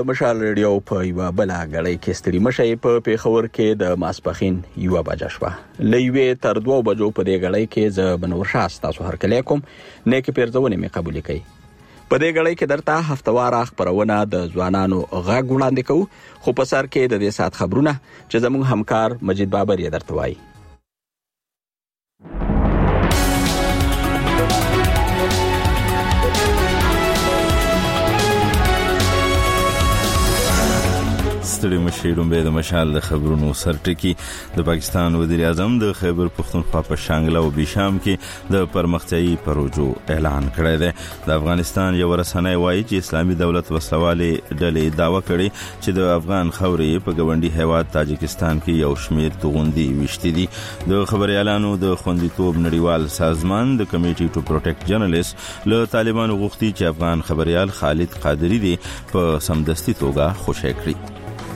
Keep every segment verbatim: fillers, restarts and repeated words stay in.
د مشال ریډیو په یوه بله غړۍ کې ستړي مشي په پیښور کې د ماسپخین یوه بجه شوه. له یوې تر دوو بجو په دې غړۍ کې زه بنور شاه ستاسو هرکلی کوم. نیکې پیرزونې مې قبولې کوي. په دې غړۍ کې درته هفتواره خپرونه د ځوانانو غږ وړاندې کوو، خو په سر کې د دې ساعت خبرونه چې زموږ همکار مجید بابر یې درته وایي. ستړي مشي لومبه د مشال د خبرونو سرټکی. د پاکستان وزیر اعظم د خیبر پختونخوا په شانګله او بشام کې د پرمختیايي پروژو اعلان کړی دی. د افغانستان یو رسنۍ وایي چې اسلامي دولت وسلوالې ډلې دعوا کړې چې د افغان خاورې په ګاونډي هیواد تاجکستان کې یو شمېر توغندي وشتي دي. د خبريالانو د خوندیتوب نړیوال سازمان د کمیټي ټو پروټیکټ جرنالیست له طالبانو غوښتي چې افغان خبريال خالد قادری دی په سمدستي توګه خوشی کړي.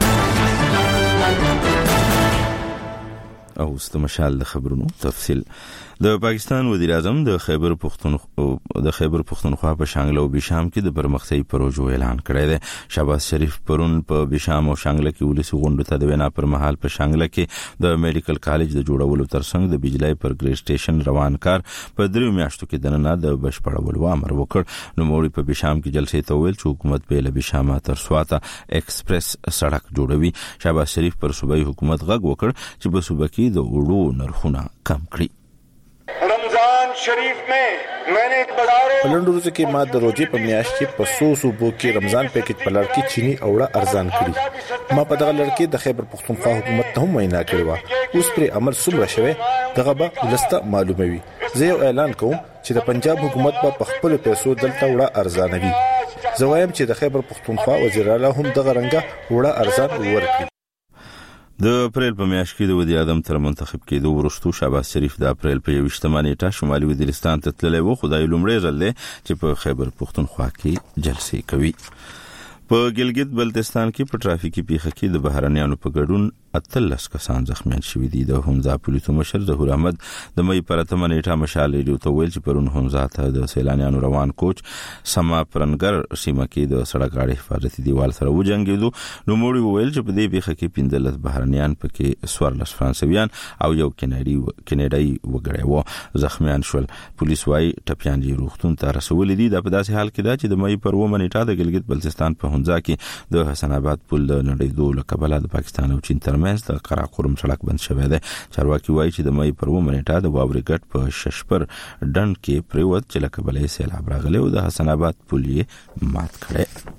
او استمشال د خبرونو تفصیل. د پاکستان وزیر اعظم د خیبر پختونخوا د خیبر پختونخوا په شانګله او بشام کې د پرمختیايي پروژو اعلان کړی دی. شهباز شریف پرون په بشام او شانګله کې ولسی غونډه ته د وینا پر مهال په شانګله کې د میډیکل کالج د جوړولو ترڅنګ د بجلی پر ګریډ سټیشن روان کار په دریو میاشتو کې دننه د بشپړولو امر وکړ. نو موږ په بشام کې جلسې ته ویل چې حکومت به له بشام تر سواته ایکسپریس سړک جوړوي. شهباز شریف پر صوبایي حکومت غږ وکړ چې په صوبه کې د وړو نرخونه کم کړي. رمضان شریف میں میں نے بازاروں پلندروز کې ما د روزي په میاشت کې په سو صوبو کې رمضان پیکج په لړ کې چینی اوړه ارزان کړي. ما په دغه لړ کې د خیبر پختونخوا حکومت ته هم وینا کړې و. اوس پر عمل څومره شوی دغه به لسته معلوموي. زه یو اعلان کوم چې د پنجاب حکومت په خپل پیسو دلته وړه ارزانوي. زه وایم چې د خیبر پختونخوا وزیر اعلی هم دغه رنګه وړه ارزان ورکړي. د اپریل په میاشت کې د وزیر اعظم تر منتخب کېدو وروسته شهباز شریف د اپریل په یوویشتمه نیټه شمالي وزیرستان ته تللی و. خدای لومړی ځل دی چې په خیبر پختونخوا کې جلسې کوي. په ګلګت بلتستان کې په ټرافیکي پیښه کې د بهرنیانو په ګډون اتلس کسان زخمیان شوي دي. د همزه پولیسو مشر ظهور احمد د مې پر اتمه نیټه مشال ریډیو ته ویل چې پرون همزه ته د سیلانیانو روان کوچ سما پرنګر سیمه کې د سړک غاړې حفاظتي دیوال سره وجنګېدو. نو موږ ویل چې په دې پیښه کې پنځلس بهرنیان پکې سوارلس فرانسویان او یو کینیډي کینیډای وګړي وو زخمیان شول. پولیس وايي ټپيان یې روغتون ته رسولي دي. د په داسې حال کې دا چې د مې پر اومه نیټه د ګلګت بلتستان په همزه کې د حسن آباد پل د نړیدو له کبله د پاکستان او چین ترمنځ د قراقرم سړک بند شوی دی. چارواکي وایي چې د مې پر اومه نیټه د واورې ګټ په ششپر ډنډ کې پریوت چې له کبله یې سیلاب راغلی او د حسن آباد پل یې مات کړی.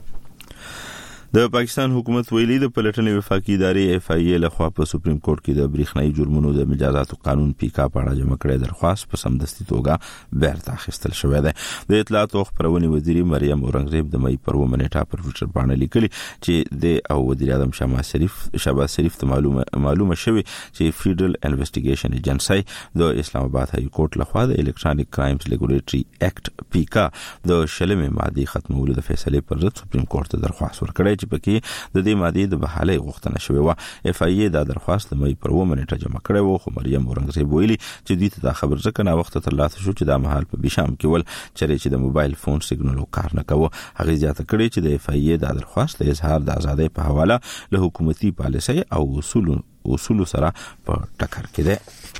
د پاکستان حکومت ویلي د پلټنې وفاقي ادارې اف ای ای له خوا په سپریم کورټ کې د بریښنايي جرمونو د مجازاتو قانون پیکا په اړه جمع کړی درخواست په سمدستي توګه بیرته اخیستل شوی دی. د اطلاعات او خبرونې وزیر مریم اورنګزیب د مې پر اومه نیټه پر ټویټر باندې لیکلي چې د او وزیر اعظم شهباز شریف شهباز شریف ته معلومه معلومه شوی چې فیډرل انویسټیګیشن ایجنسی د اسلام آباد های کورټ له خوا د الکترونیک کرایمز لیګولیټری اکټ پیکا د شلمې ماده ختمولو د فیصلې پر ضد سپریم کورټ ته درخواست ورکړی چې پکې د دې ماده د بحالي غوښتنه شوې و. اف ای ای دا درخواست د مې پر اومه نیټه جمع کړی و. خو مریم اورنګزیب ویلي چې دوی ته دا خبر ځکه نه وخت تر لاسه شو چې دا مهال په بشام کې ول چې د موبایل فون سیګنال کار نه کوي. هغه زیاته کړې چې د اف ای ای دا درخواست د اظهار د ازادۍ په حواله له حکومتي پالیسۍ او اصول اصول سره په ټکر کې ده.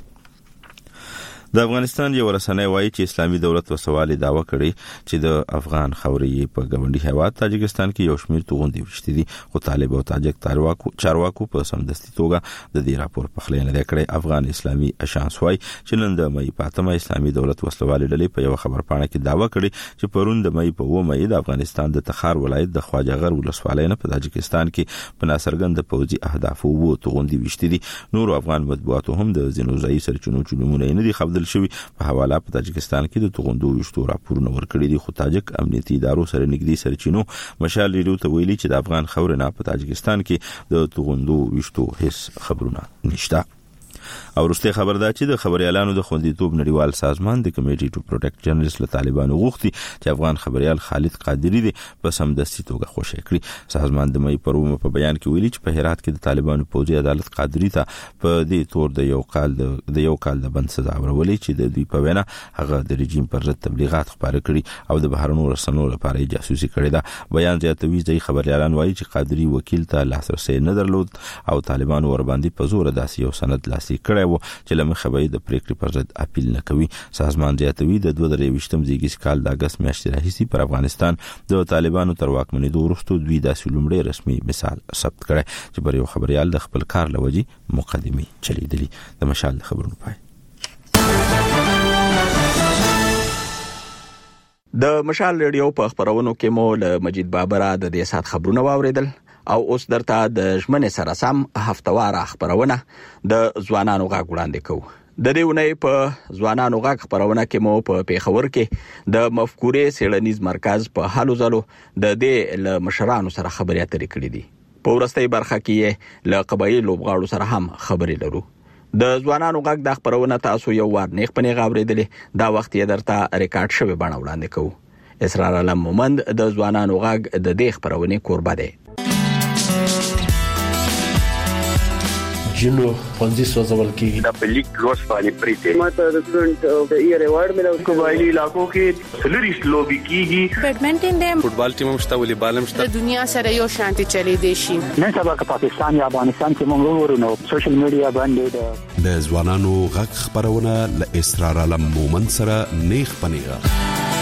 د افغانستان یو رسنۍ وایي چې اسلامي دولت وسوالې دعوا کړې چې د افغان خاورې په ګاونډي هیواد تاجکستان کې یو شمېر توغندي وشتي دي. خو طالب او تاجک چارواکو چارواکو په سمدستي توګه د دې راپور په خلینه نه کړی. افغان اسلامي اشانس وایي چې نن د مې پاتمه اسلامي دولت وسوالې ډلې په یو خبرپاڼه کې دعوا کړې چې پرون د مې په اومه د افغانستان د تخار ولایت د خواجهغر ولسوالۍ نه په تاجکستان کې په ناڅرګند پوځي اهدافو وو توغندي وشتي دي. نور افغان مطبوعاتو هم د زینوزایي سرچینو چلومونه نه دي خبر شوی. په حواله په تاجکستان کې د توغندو وشتو راپورونه ورکړي دي. خو تاجک امنیتي ادارو سره نږدې سرچینو مشال ریډیو ته ویلي چې د افغان خاورې نه په تاجکستان کې د توغندو وشتو هیڅ خبرونه نشته. او وروسته خبر دا چې د خبريالانو د خوندیتوب نړیوال سازمان د کمیټي ټو پروټیکټ جرنالست له طالبانو غوښتي چې افغان خبريال خالد قادری دی په سمدستي توګه خوشی کړی. سازمان د مې پرومه په بیان کې ویلي چې په هرات کې د طالبانو پوځي عدالت قادری ته په دې تور د یو کال د یو کال د بند سزا ورولې چې د دوی په وینا هغه د رژیم پر ضد تبلیغات خپاره کړي او د بهرنو رسنیو لپاره جاسوسي کړې ده. بیان زیاتوي چې خبريالان وایي چې قادری وکیل ته لاسرسي نه درلود او طالبان ور باندې په زور داسې یو سند لاسي کړی و چې لمخه به د پریکړې پر ضد اپیل نه کوي. سازمان زیاتوي د دوه درې وشتم زیږیز کال د اگست میاشتې راهیسې پر افغانستان د طالبانو تر واکمنۍ وروسته دوی داسې لومړی رسمي مثال ثبت کړی چې پر یو خبريال د خپل کار لوجي مقدمي چلیدلی. د مشال خبرونه پای د مشال ریډیو په خبرونو کې مو له مجید بابر د دې سات خبرونه واوریدل او اوس درته د ژمنې سره سم هفتوار خبرونه د ځوانانو غږ وړاندې کوو. د دې ونې په ځوانانو غږ خبرونه کې مو په پیښور کې د مفکورې سیړنیز مرکز په حالو زلو د دې له مشرانو سره خبرې اترې کړې دي. په ورستۍ برخه کې له قبایلي لوبغاړو سره هم خبرې لرو. د ځوانانو غږ د خبرونه تاسو یو وار نیغ پنې غاوریدلې دا وخت یې درته ریکارډ شوی بڼه وړاندې کوو. اسرار علم مومند د ځوانانو غږ د دې خبرونې کوربه دی. جنو پنځه سوځول کې د پلیک لوس باندې پریته ماته د سټډنټ د ایئر ایوارډ ملو قبایلی علاقو کې سلریس لوبي کیږي. بیډمنټن دی، فوټبال ټیم مشته، والیبال مشته. د دنیا سره یو شانتي چلی دی شي. نن سبا که پاکستان یا افغانستان کې موږ ورونو سوشل میډیا باندې د ځوانانو غږ خبرونه ل اسرار علم مومند سره نیغ پنیغه.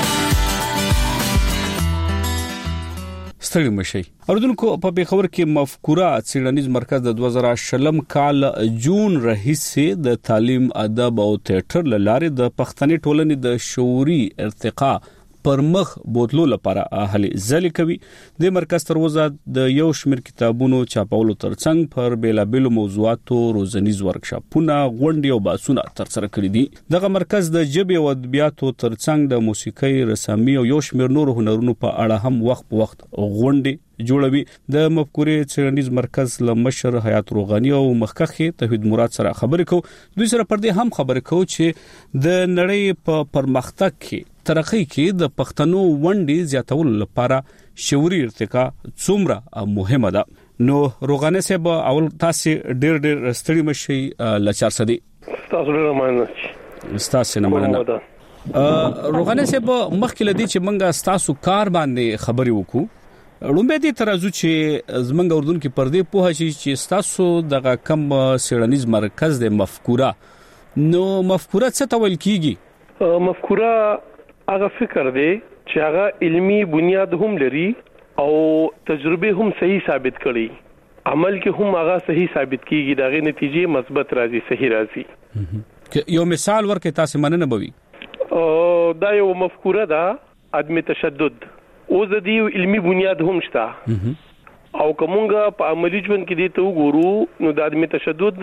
ستړي مشي اردوونکو په پیښور کې مفکوره څېړنیز مرکز د دوه زره شلم کال جون راهیسې د تعلیم، ادب او تیاتر لاره د پښتني ټولنې د شعوري ارتقا پر مخ بوتلو لپاره هلې ځلې کوي. د مرکز تر اوسه د یو شمېر کتابونو چاپولو ترڅنګ پر بیلابېلو موضوعاتو روزنیز ورکشاپونه، غونډې او بحثونه ترسره کړي دي. دغه مرکز د ژبې او ادبیاتو ترڅنګ د موسیقۍ، رسامي او یو شمېر نور هنرونو په اړه هم وخت په وخت غونډې جوړوي. د مفکورې څېړنیز مرکز له مشر حیات روغاني او مخکښ توحید مراد سره خبرې کوو. دوی سره پر دې هم خبرې کوو چې د نړۍ په پرمختګ کې ترقی کې د پښتنو ونډې زیاتولو لپاره شعوري ارتقا څومره مهمه ده. نو روغاني صاحب اول تاسو ډېر ډېر ستړي مشي لچار سدي تاسو ډېر مننه تاسو نه مننه. روغاني صاحب مخکې لدی چې منګه تاسو کار باندې خبرې وکړو، لومبه دې ترازو چې زمنګ اردن کې پردې په هشي چې تاسو دغه کم سیړنیز مرکز د مفکوره، نو مفکوره څه ته ویل کیږي؟ مفکوره هغه فکر دی چې هغه علمی بنیاد هم لري او تجربه هم صحیح ثابت کړي، عمل کې هم هغه صحیح ثابت کیږي، دغه نتیجې مثبت راځي، صحیح راځي. یو مثال ورکړئ تاسو مننه بوي. دا یو مفکوره ده عدم تشدد، او د دې علمی بنیاد هم شته او کومګه په عملی ژوند کې دې ته وګورو نو د عدم تشدد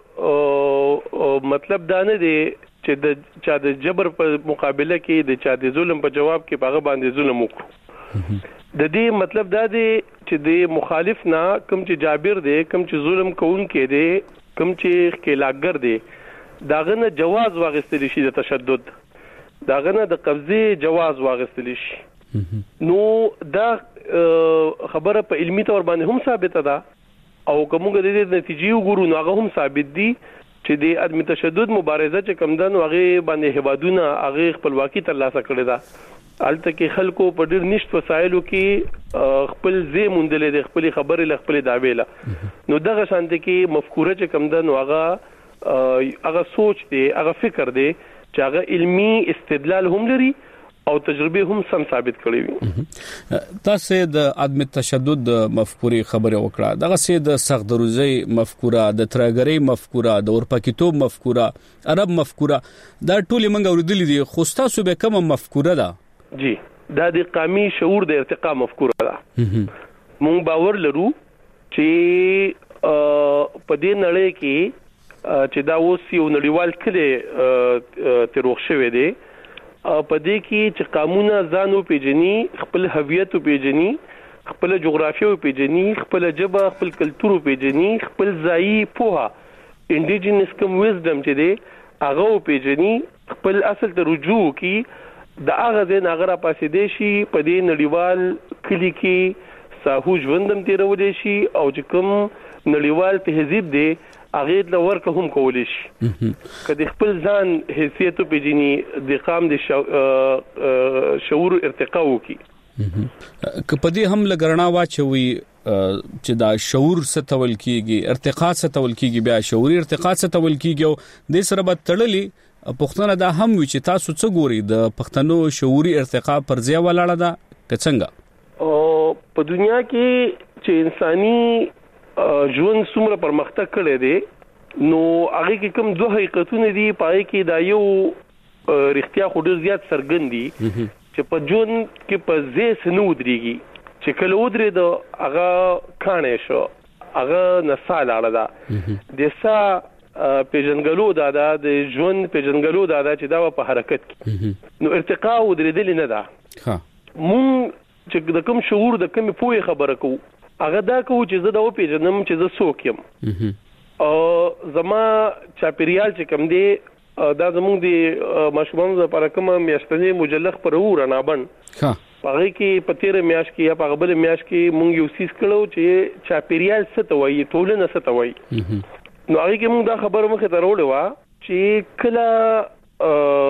مطلب دا نه دی چې د چا د جبر په مقابله کې د چا د ظلم په جواب کې هغه باندې ظلم وکړو. د دې مطلب دا دی چې د مخالف نه کوم چې جابر دی، کوم چې ظلم کوونکی دی، کوم چې خلاګر دی، داغه نه جواز واغستل شي د تشدد، داغه نه د قبضه جواز واغستل شي. نو دا خبره په علمي تور باندې هم ثابته ده او کومګه د دې نتیجې وګورو نو هغه هم ثابت دي چې د عدم تشدد مبارزه چې کم دن هغه باندې هوادونه هغه خپلواکي ترلاسه کړې ده. الته کې خلکو په ډېر نشټ وسایلو کې خپل ځای موندلې د خپل خبرې ل خپل داوی له، نو دغه شانت کې مفکوره چې کم دن هغه هغه سوچ دی، هغه فکر دی چې هغه علمی استدلال هم لري او تجربه هم سم ثابت کړی وي. تاسو د عدم تشدد مفکورې خبره وکړه، دغه سه د سخت دروزي مفکوره، د ترګری مفکوره، د اورپاکیتوب مفکوره، عرب مفکوره، دا ټول منګ اوریدلې دي. خو تاسو به کوم مفکوره ده؟ جی دا د قومي شعور د ارتقا مفکوره ده. مونږ باور لرو چې په دې نړۍ کې چې دا اوس یو نړیوال کلی تروخ شوی دی، په دې کې چې قانونا ځانو پیژني، خپل هویت پیژني، خپل جغرافیه پیژني، خپل ژبه، خپل کلتور پیژني، خپل ځای پوها انډیجنس کوم وزډم چې دی هغه پیژني خپل اصل ته رجوع کی د هغه ځای نه غره پاسې دی شي په دې نړیوال کلی کې ساهو ژوندم تیرولې شي او چې کوم نړیوال تهذیب دی هغه د ورکه هم کولې شي کله خپل ځان حیثیت پیژني د قام د شعور ارتقا وکي که په دې هم لګرنا واچوي چې دا شعور ستول کیږي ارتقا ستول کیږي بیا شعوري ارتقا ستول کیږي او د سره به تړلې پښتنه دا هم وي چې تاسو څه ګوري د پښتنو شعوري ارتقا پر ځای ولاړه ده کڅنګه او په دنیا کې چې انساني ژوند څومره پرمختګ کړی دی نو هغه کې کوم دوه حقیقتونه دي پای کې دا یو رښتیا خو ډیر زیات څرګند دي چې په ژوند کې په ځای سنو دريږي چې کله ودرې د هغه کانه شو هغه نسال اړه ده د سا پیژنګلو دا د ژوند پیژنګلو دا چې دا په حرکت کې نو ارتقا ودرېدل نه ده ها مون چې د کوم شعور د کوم پوهه خبره کو هغه دا کو چې زه دا پیژنم چې زه څوک یم او زما چاپیریال چې کوم دی دا زموږ د ماشومان لپاره کوم میاشتنی مجلخ پر ورانه بن ها هغه کې په تیر میاش کې یا په قبل میاش کې مونږ یو سیس کړو چې چاپیریال څه ته وایي ټولنه څه ته وایي نو هغه کې مونږ دا خبره مخه ته راوړې و چې کله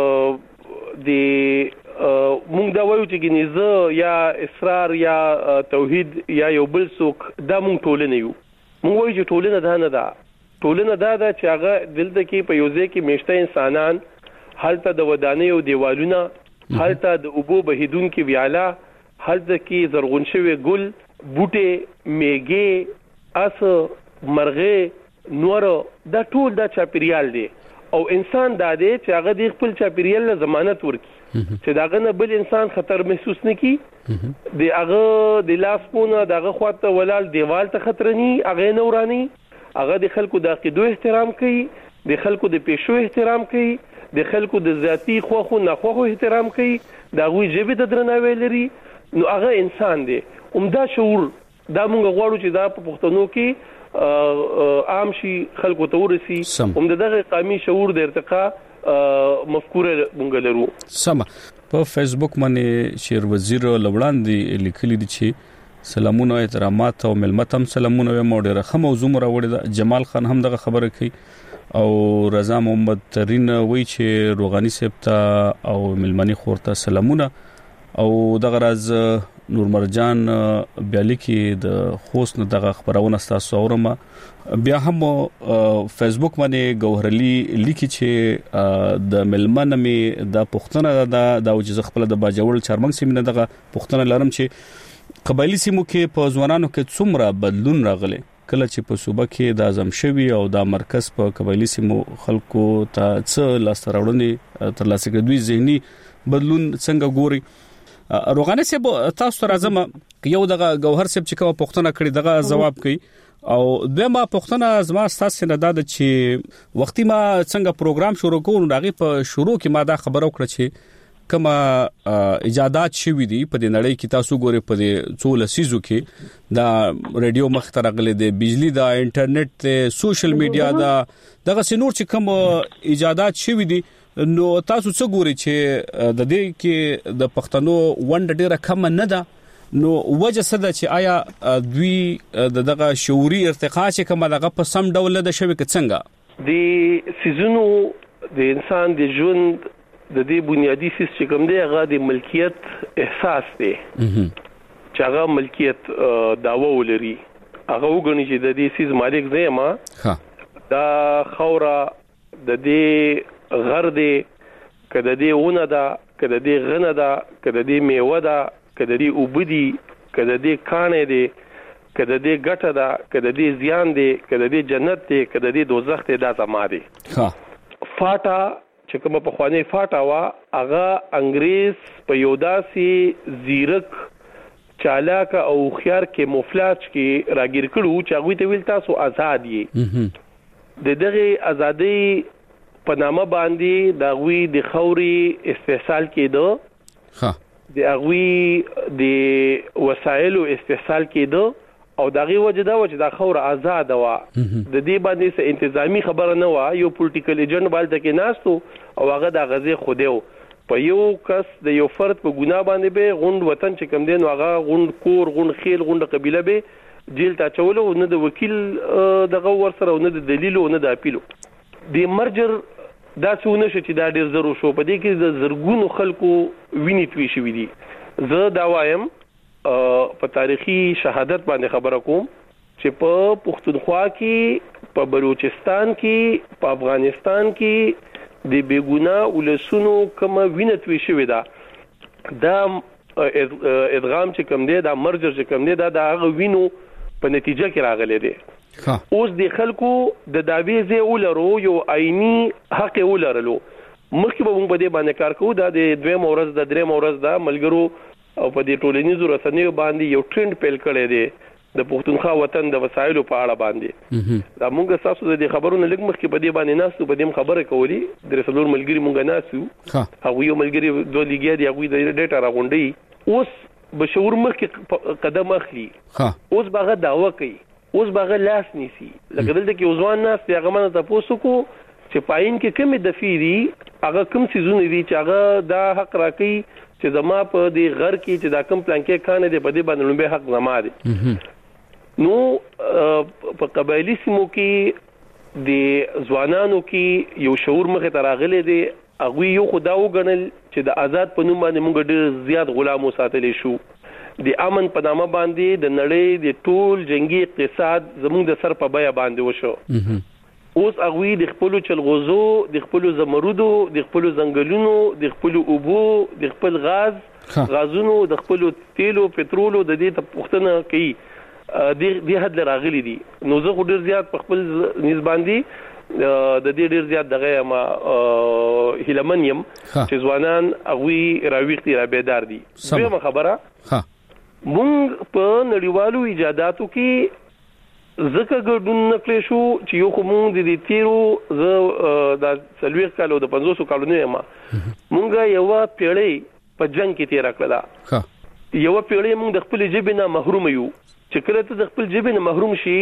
د مونږ دا وایو چې ګنيزه یا اصرار یا توحید یا یو بل څوک دا مونږ ټولنه یو مونږ وایو چې ټولنه ده نه ده ټولنه دا ده چې هغه دلته کې په یو ځای کې میشته انسانان هلته د ودانیو دیوالونه هلته د اوبو بهیدون کې ویاله هلته کې زرغون شوی ګل بوټي میګي اس مرغه نور دا ټول دا چاپیریال دی او انسان دا دی چې هغه د خپل چاپیریال له ضمانت ورکړي چې داغه نه بل انسان خطر محسوس نه کی دی هغه د لاس پونه دغه خواته ولال دیوال ته خطر نه هغه نورانی هغه د خلکو د عقیدو احترام کوي د خلکو د پیشو احترام کوي د خلکو د ذاتی خوخو نه خوخو احترام کوي دا غوي جبه د درناوی لري نو هغه انسان دی عمده شعور دا مونږ غواړو چې دا په پښتنو کې عام شي خلکو ته ورسي عمده دغه قومي شعور د ارتقا مفکوره مونږ لرو سم په فیسبوک باندې شیر وزیر لوړاندې لیکلي دي چې سلامونه احترامات او ملمتم سلامونه موډه رخه موضوع راوړی دا جمال خان هم دغه خبره کوي او رضا محمد ترین وی چې روغانی سپتا او ملمنی خورته سلامونه او دغه راز نور مرجان بیالی کې د خوست دغه خبرونه تاسو اورم بیا هم فیسبوک باندې گوهرلی لیکي چې د ملمن می د پښتنه د د خپل د باجوړ چارمنګ سیمه دغه پښتنه لرم چې قبایلی سیمو کې په ځوانانو کې څومره بدلون راغلی کله چې په صوبه کې د اعظم شوی او د مرکز په قبایلی سیمو خلکو ته څه لاس راوړنې تر لاسه کې دوی ذهني بدلون څنګه ګوري روغانه سیب تاسو راځم یو دغه گوهر سیب چې کوم پښتنه کړی دغه جواب کوي او دمه پښتنه زما تاسو نه داد چې وختي ما څنګه پروګرام شروع کوم دغه په شروع کې ما دا خبرو کړ چې کما ایجادات شوي دي په دې نړۍ کې تاسو ګوري په دې څو لسیزو کې دا رادیو مخترع غلې دي بجلی دا انټرنیټ ته سوشل میډیا دا دغه سينور چې کوم ایجادات شوي دي نو تاسو څه ګوري چې د دې کې د پښتنو ونډه ډیره کم نه ده نو وجه څه ده چې آیا دوی دغه شعوري ارتقا چې کوم دغه په سم ډول ده شوي کې څنګه د سيزونو د انسان د ژوند د دې بنیادی سیس چې کوم دی هغه د ملکیت احساس دی چې هغه ملکیت داوا ولري هغه وګڼي چې د دې سیس مالک دی ما دا خوره د دې غر دی کده دې ونه ده کده دې غنه ده کده دې میوه ده کده دې وبدي کده دې کانه دی کده دې ګټه ده کده دې زیان دی کده دې جنت دی کده دې دوزخ دی دا زما دی ها فاټا چې کومه په خوانې فاټا وا هغه انګريز په یو داسې زیرک چالاک او خيار کې موفلاج کې راګیر کړو چې هغه ته ویل تاسو آزاد یې د دغه ازادي په نامه باندې د غوي د خوري استحصال کېدو ها د غوي د وسایلو استحصال کېدو او دغه وجه دا و چې دا خور آزاد و د دې باندې څه انتظامی خبره نه و یو پولیټیکل ایجنټ بالته کې ناستو او هغه د غزي خوده په یو کس د یو فرد په ګناه باندې به غوند وطن چې کم دین هغه غوند کور غوند خیل غوند قبيله به جیل ته چولو نه د وکیل دغه ور سره نه د دلیل او نه د اپیلو د مرجر دا څونه چې دا ډیر ضروري شو په دې کې د زرګونو خلکو ویني توي شوې دي زه دا وایم په تاریخي شهادت باندې خبره کوم چې په پښتونخوا کې په بلوچستان کې په افغانستان کې د بیګونا ولسونو کوم وینه توي شوې ده دا ادغام چې کوم دی دا مرجر چې کوم دی دا د هغه وینو په نتیجه کې راغلي دي اوس د خلکو د داوی زه ولرو یو عیني حق ولرلو مخکې به موږ په دې باندې کار کوو دا د دویم ورځ د دریم ورځ د ملګرو او په دې ټولنیزو رسنیو باندې یو ټرند پیل کړی دی د پښتونخوا وطن د وسایلو په اړه باندې دا موږ تاسو د خبرونو لږ مخکې په دې باندې ناسو په دې خبره کولی د رسولور ملګری موږ ناسو هغه یو ملګری دوه لګیا دی هغه د ډیټا راغونډي اوس بشور مخکې قدم اخلي اوس باغه داوا کوي اوس باغه لاس نیسی لکه دلته کې وزوان ناس دی هغه منه تاسو کو چې پاین کې کومه د فیری هغه کوم سيزونه دي چې هغه دا حق راکې چې زما په دې غر کې چې دا کوم پلان کې کانه دی په دې باندې لومبه حق زما دي نو په قبایلی سیمو کې د ځوانانو کې یو شعور مخه تراغله دي هغه یو خدا وګڼل چې د آزاد په نوم باندې موږ ډېر زیات غلامو ساتلې شو د امن په نامه باندې د نړۍ د ټول جنگي اقتصاد زموږ د سر په بیا باندې وشو اوس هغه د خپل چلغوزو د خپل زمرودو د خپل زنګلونو د خپل اوبو د خپل غاز غازونو د خپل تیلو پټرولو د دې ته پښتنه کوي د دې حد راغلي دي نو زه ډیر زیات په خپل نسباندي د دې ډیر زیات دغه ما هیلمنیم چې ځوانان هغه راويختي را بیدار دي به خبره مونږ په نړیوالو ایجاداتو کې زکه ګډون نکړې شو چې یو کوم د دې تیرو ز د سلويخ کالو د پنځوس کالو نه ما مونږه یو پیړې په جنگ کې تیر کړل یو پیړې مونږ د خپل جبه نه محروم یو چې کله ته د خپل جبه نه محروم شي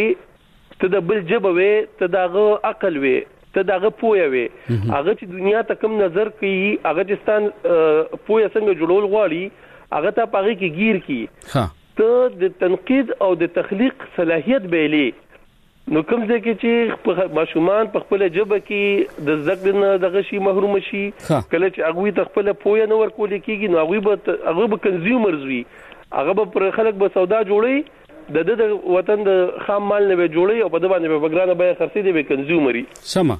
ته د بل جبه وې ته دغه عقل وې ته دغه پوهه وې هغه چې دنیا ته کم نظر کوي هغه چې ستان پوهه څنګه جوړول غواړي هغه ته پاره کې گیر کی ته د تنقید او د تخلیق صلاحيت بیلې نو کوم ځکه چې ماشومان په خپل جبه کې د زګ نه دغه شي محروم شي کله چې هغه ته خپل پوهه نه ورکول کیږي نو هغه به هغه به کنزیومرز وي هغه به پر خلک به سودا جوړي د د وطن د خام مال نه جوړي او په د باندې به ګرانه به خرڅي دی به کنزیومري سم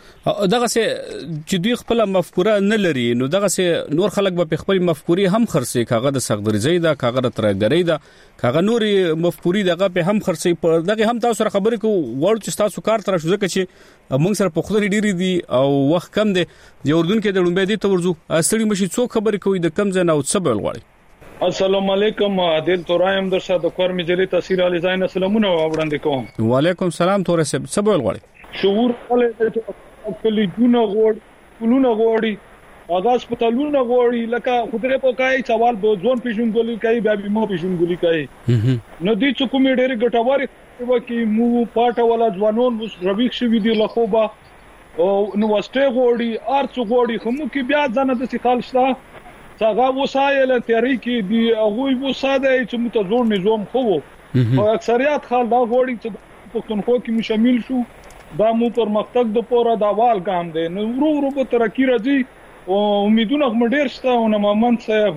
دغه سه چې دوی خپل مفکوره نه لري نو دغه سه نور خلک به خپل مفکوري هم خرڅي کاغه د سغدرزي دا کاغه د ترګري دا کاغه نوري مفکوري دغه په هم خرڅي په دغه هم تاسو سره خبرې کو ورته چې تاسو کار تر شو ځکه چې موږ سره په خوري ډيري دي او وخت کم دی د اردن کې د لومبه دي تورزو اصلي مشي څو خبرې کوي د کم ځای نه او سبل غواړي السلام علیکم عادل ترایم در سره د کور مجلې تاثیر علی زاین السلامونه وړاندې کوم وعلیکم السلام تور سب سبل غواړي شعور ولې کلی جونه غوړ کلونه غوړي اغاز پتالونه غوړي لکه خدای په کای سوال به ځون پیژنګولي کوي بیا به مو پیژنګولي کوي نو دې چې کومې ډېر ګټوري وکي مو پاټه ولا ځوانون رويخ شوی دي لخوبه او نو واستې غوړي ارڅ غوړي کوم کې بیا ځنه د سیخال شته څنګه وسایل تیاری کې دی هغه وساده چې مو ته زور نظام خو او اکثریت خال دا غوړي چې پښتونخوا کې شامل شو دا مو پر مقصد د پوره د اول ګام دی نو ورو ورو په ترقی راځي او امیدونه هم ډیر شته او نمامن صاحب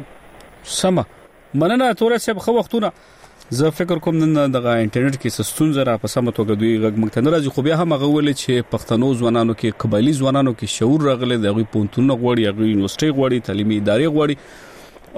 سم مننه تور صاحب خو وختونه زه فکر کوم نن دغه انټرنیټ کې سستون زرا په سم توګه دوی غږ مکتنه راځي خو بیا هم غوول چې پښتنو ځوانانو کې قبایلی ځوانانو کې شعور راغله دغه پونتونه غوړي هغه یونیورسيټي غوړي تعلیمي ادارې غوړي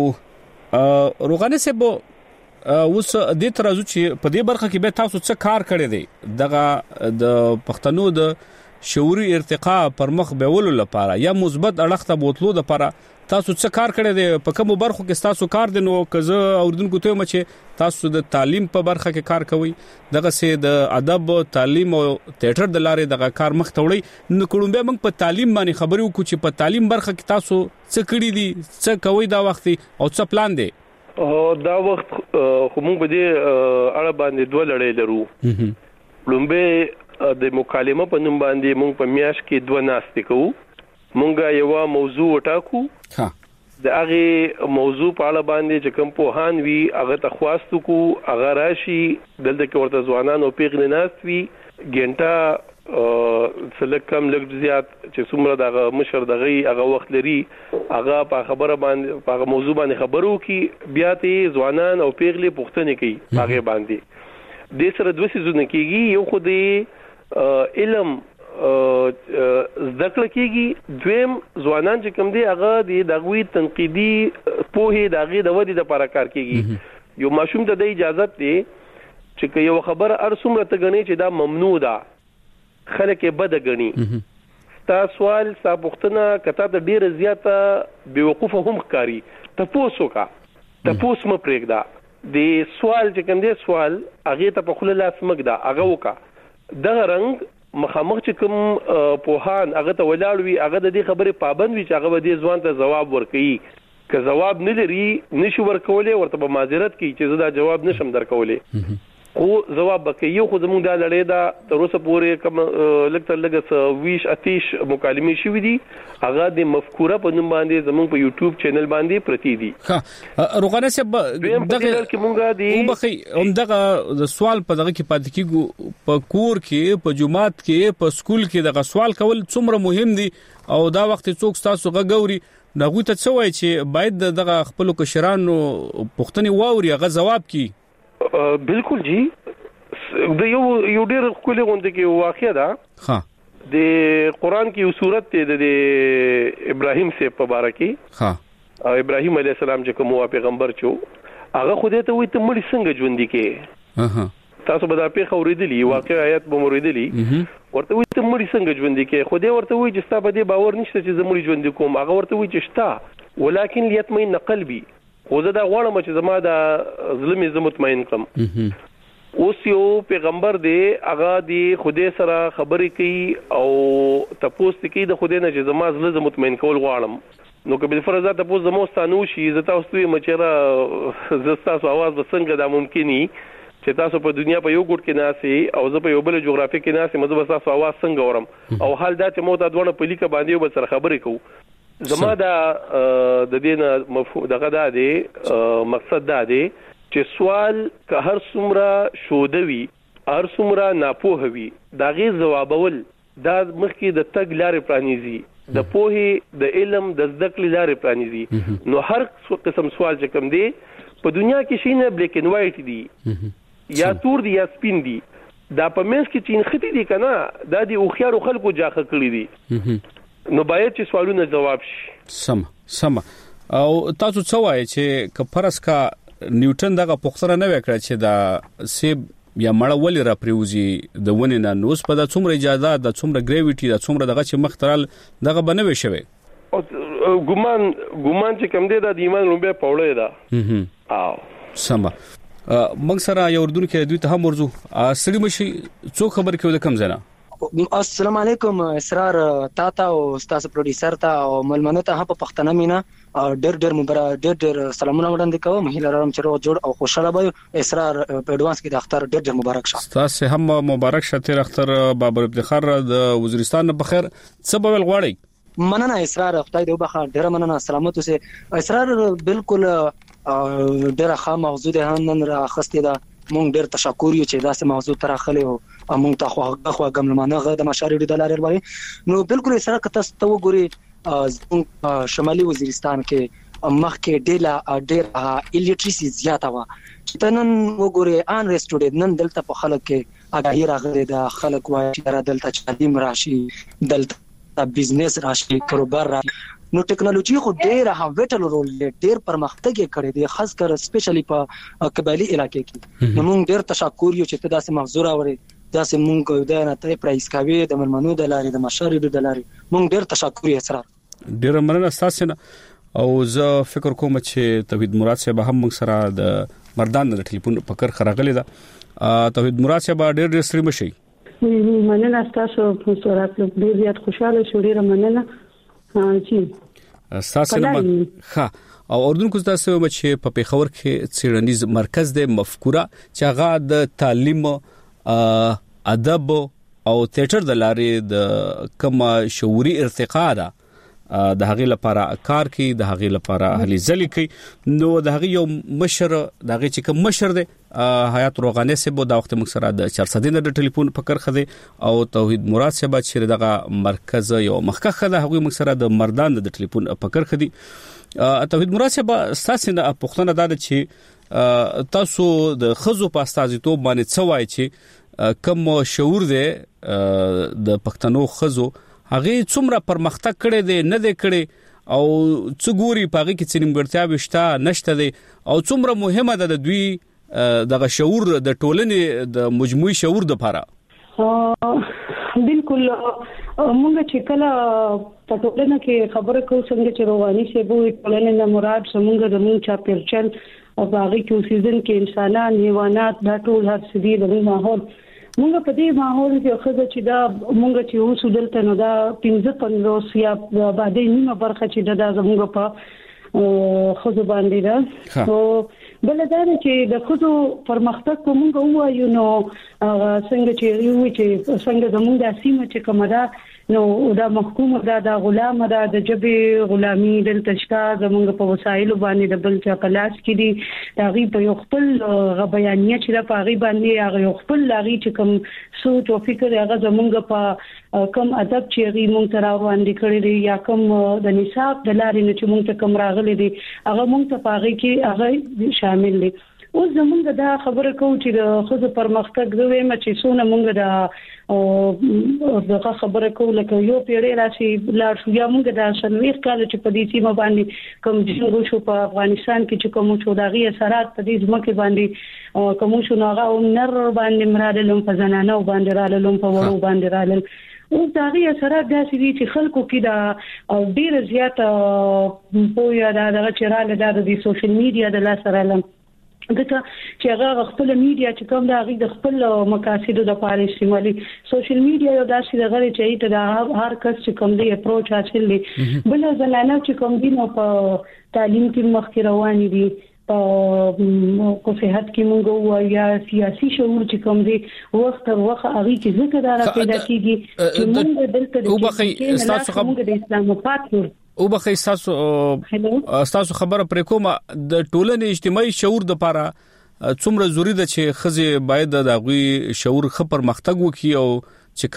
او روغانه سبو اوس د ترازو چې په دې برخه کې به تاسو څه کار کړی دی دغه د پښتنو د شعوري ارتقاء پر مخ بیول لپاره یا مثبت اړخ ته بوتلو لپاره تاسو څه کار کړی دی په کومو برخو کې تاسو کار دی نو کزه اوردونکو ته مچ تاسو د تعلیم په برخه کې کار کوي دغه سه د ادب تعلیم او تیاتر د لارې دغه کار مخ توړي نو کومبه موږ په تعلیم باندې خبرو کو چې په تعلیم برخه کې تاسو څه کړی دي څه کوي دا وخت او څه پلان دی دا وخت خو موږ به دې اړه باندې دوه لړۍ لرو لومبه د مکالمه په نوم باندې موږ په میاش کې دوه ناستې کوو موږ یو موضوع وټاکو ها د هغه موضوع په اړه باندې چې کوم په هان وی هغه تخواستو کو هغه راشي دلته کې ورته ځوانان او پیغله ناست وی ګنټه سلکم لګ زیات چې څومره دغه مشر دغه هغه وخت لري هغه په خبره باندې په موضوع باندې خبرو کې بیا ته ځوانان او پیغله پوښتنه کوي هغه باندې د سره دوه سيزونه کېږي یو خو د علم ذکر کېږي دویم ځوانان چې کوم دي هغه د دغوی تنقیدي پوهه دغه د ودی د لپاره کار کېږي یو ماشوم ته د اجازه دی چې یو خبر ارسومره ته غني چې دا ممنوع ده خلک یې بد غني تا سوال سا پوښتنه کته د ډیره زیاته بیوقوفه هم ښکاری تاسو کا تاسو م پرېږدا د سوال چې کوم دی سوال هغه ته په خله لاس مګدا هغه وکا دغه رنگ مخامخ چې کوم پوهان هغه ته ولاړ وي هغه د دې خبرې پابند وي چې هغه به دې ځوان ته جواب ورکړي که جواب نه لري نشي ورکولې ورته به معذرت کوي چې زه دا جواب نشم درکولې خو جواب بکې یو خو زموږ د لړۍ دا تر اوسه پورې کوم لکه لګه ویش اتیش مکالمې شوې دي هغه د مفکوره په نوم باندې زموږ په یوټیوب چینل باندې پرتی دي ها روغانه سب دغه کې مونږه دي وبخي هم دغه د سوال په دغه کې پاتې کیږي په کور کې په جمعات کې په سکول کې دغه سوال کول څومره مهم دي او دا وخت څوک تاسو غووري دغه ته څه وایي چې باید دغه خپل کشرانو پوښتنه واوري هغه جواب کی بالکل جی د یو یو ډېر خولي غونډه کې واقعیا ده ها د قران کې یو سورت دی د ابراهيم سے مبارکي ها ابراهيم عليه السلام چې کوم پیغمبر چو هغه خوده ته وي ته مړي څنګه ژوند کې اها تاسو به دا په خوریدلی واقعیا آیات به موریدلی ورته وي ته مړي څنګه ژوند کې خوده ورته وي چې ستا به دې باور نشته چې زمړي ژوند کوم هغه ورته وي چې شتا ولکن ليطمئن قلبي خو زه دا غواړم چې زما د ظلم ز مطمئن کړم اوس یو پیغمبر دی هغه دی خوده سره خبرې کوي او تاسو ته کې د خوده نه چې زما ظلم ز مطمئن کول غواړم نو که بل فرض تاسو زمو ستانو شي زه تاسو ته مچره زستا سو आवाज وسنګ دا ممکني چې تاسو په دنیا په یو ګډ کې ناسي او زه په یو بل جغرافي کې ناسي مزه بس تاسو आवाज څنګه ورم او حال دا چې مو ته دوه په لیکه باندې به سره خبرې کوو زما دا د دې نه مفهوم دغه دا دی مقصد دا دی چې سوال که هر څومره شودوي هر څومره ناپوهوي دا غي جوابول دا مخکې د تګ لارې پرانیزي د پوهې د علم د ذکر لارې پرانیزي نو هر قسم سوال چې کوم دی په دنیا کې شي نه بلیک اینڈ وایټ دي یا تور دي یا سپین دي دا په منځ کې چین ختی دي کنه دا دي او خيار خلکو جاخه کړی دي نو باید چې سوالونه جواب شي سم سم او تاسو څه وایي چې کفرس کا نیوټن دغه پوښتنه نه وکړه چې دا سیب یا مړه ولې را پریوزي د ونې نه نوس په د څومره اجازه د څومره ګریویټي د څومره دغه چې مخترل دغه بنوي شوی ګومان ګومان چې کوم دی د ایمان لومبه پوړې ده او سم موږ سره یو اردن کې دوی ته هم ورزو سړي مشي څو خبر کې د کم زنه السلام علیکم اسرار تاتا او استاد پروډوسر ته او ملمنو ته په پښتنه مینا ډېر ډېر مبارک ډېر ډېر سلامونه وړاندې کوم مهیله رام چرو جوړ او خوشاله به اسرار په اډوانس کې د اختر ډېر ډېر مبارک شه تاسو هم مبارک شه تیر اختر بابر افتخار د وزیرستان په خیر څه بول غواړي مننه اسرار خدای دې وبخښه ډېر مننه سلامت اوسه اسرار بالکل ډېر ښه موضوع ده نن را خسته ده مونږ ډېر تشکر یو چې داسې موضوع تر اخلي او مونږ ته خو خو ګملمانه غ د مشاري د لارې باندې نو بالکل سره کته ستو ګوري شمالي وزیرستان کې مخ کې ډیلا ډېر الیټریسي زیاته و چې نن وګوري ان ریسټوډ نن دلته په خلک کې اګاهی راغلي د خلک وایي چې دلته تعلیم راشي دلته بزنس راشي کاروبار راشي نو ټیکنالوژي خو ډېر هاوټل رول ډېر پرمختګ کړی دی خاص کر سپیشلی په قبایلی علاقې کې نو موږ ډېر تشکر یو چې تاسو موضوع راوړی تاسو موږ د نه ته پرایس کاوی د مرمنو د لارې د مشاري د لارې موږ ډېر تشکر یې سره ډېر مننه تاسو نه او زه فکر کوم چې توحید مراد صاحب هم موږ سره د مردان د ټلیفون پکر خراغلی دا توحید مراد صاحب ډېر ډېر ستړي مشي مننه تاسو په صورت ډېر زیات خوشاله شو ډېر مننه ها جی تاسو نه ښه او اردن کو تاسو چې په پیښور کې څېړنیز مرکز د مفکوره چې هغه د تعلیم ادب او تیاتر د لارې د کوم شعوري ارتقا ده د هغې لپاره کار کوي د هغې لپاره هلي ځلې کوي نو د هغې یو مشر د هغې چې کوم مشر دی حیات روغاني صاحب د وخت موږ سره د چار سدې د ټلیفون په کرخه دی او توحید مراد صاحب چې دغه مرکز یو مخکخه ده هغه موږ سره د مردان د ټلیفون په کرخه دی توحید مراد صاحب تاسو نه پوښتنه ده چې تاسو د خزو په استازیتوب باندې څه وایي چې کوم شعور دی د پښتنو خزو هغه څومره پرمختګ کړي دي نه دي کړي او څو ګوري پاږي کې چې نیمګړتیا وشته نشته دي او څومره مهمه ده د دوی دغه شعور د ټولنې د مجموعي شعور د لپاره بالکل موږ چې کله په ټولنه کې خبره کوو څنګه چې رواني شي به ټولنه نه مراد څنګه د مونږ چا پرچل او باغی کې سیزن کې انسانان حیوانات دا ټول هر څه دي د ماحول موږ په دې ماحول کې خزه چې دا موږ چې اوس دلته نو دا پنځه پنځوس یا باندې نیمه برخه چې دا زموږ په خزو باندې ده او بل دا چې د خزو پرمختګ په موږ وایو نو څنګه چې یو چې څنګه زموږ د سیمه چې کومه ده نو دا محکوم ده د غلام ده د جبه غلامی د تشکا زموږ په وسایل باندې د بل چا کلاس کې دي هغه په یو خپل بیانیه چې د پاغي باندې هغه یو خپل لاغي چې کوم سوچ او فکر هغه زموږ په کم ادب چې غي مونږ تر وړاندې کړی دی یا کوم د نصاب د لارې نه چې مونږ ته کوم راغلي دي هغه مونږ ته پاغي کې هغه شامل دي اوس زمونږ دا خبره کوو چې د خود پرمختګ دوی مچې سونه مونږ دا دغه خبره کوو لکه یو پیړۍ راشي لار شو یا مونږ دا شنويخ کال چې په دې سیمه باندې کوم جنګ شو په افغانستان کې چې کوم شو دغه اثرات په دې ځمکه باندې کوم شو نوغه او نر باندې مرادلم په زنانه باندې رالم په ورو باندې رالم او دا غي اثرات داسې دي چې خلکو کې دا ډیر زیات پوهه دا دغه چیرې د سوشل میډیا د لاسره دغه چې هغه خپل میډیا چې کوم دا غي د خپل مقاصدو د پاره استعمالي سوشل میډیا یو داسې دغه چې ته د هر کس چې کوم دی اپروچ حاصل دي بل زنانه چې کوم دي نو په تعلیم کې مخکې روان دي په صحت کې مونږ وایو یا سیاسي شعور چې کوم دی وخت وخت هغه کې ذکر دارا پیدا کیږي چې مونږ دلته د تاسو خبره د اسلام پاتور او بخې تاسو تاسو خبره پر کومه د ټولنې اجتماعي شعور د لپاره څومره ضروری ده چې خزه باید د غوي شعور خبر مختګ وکي او چې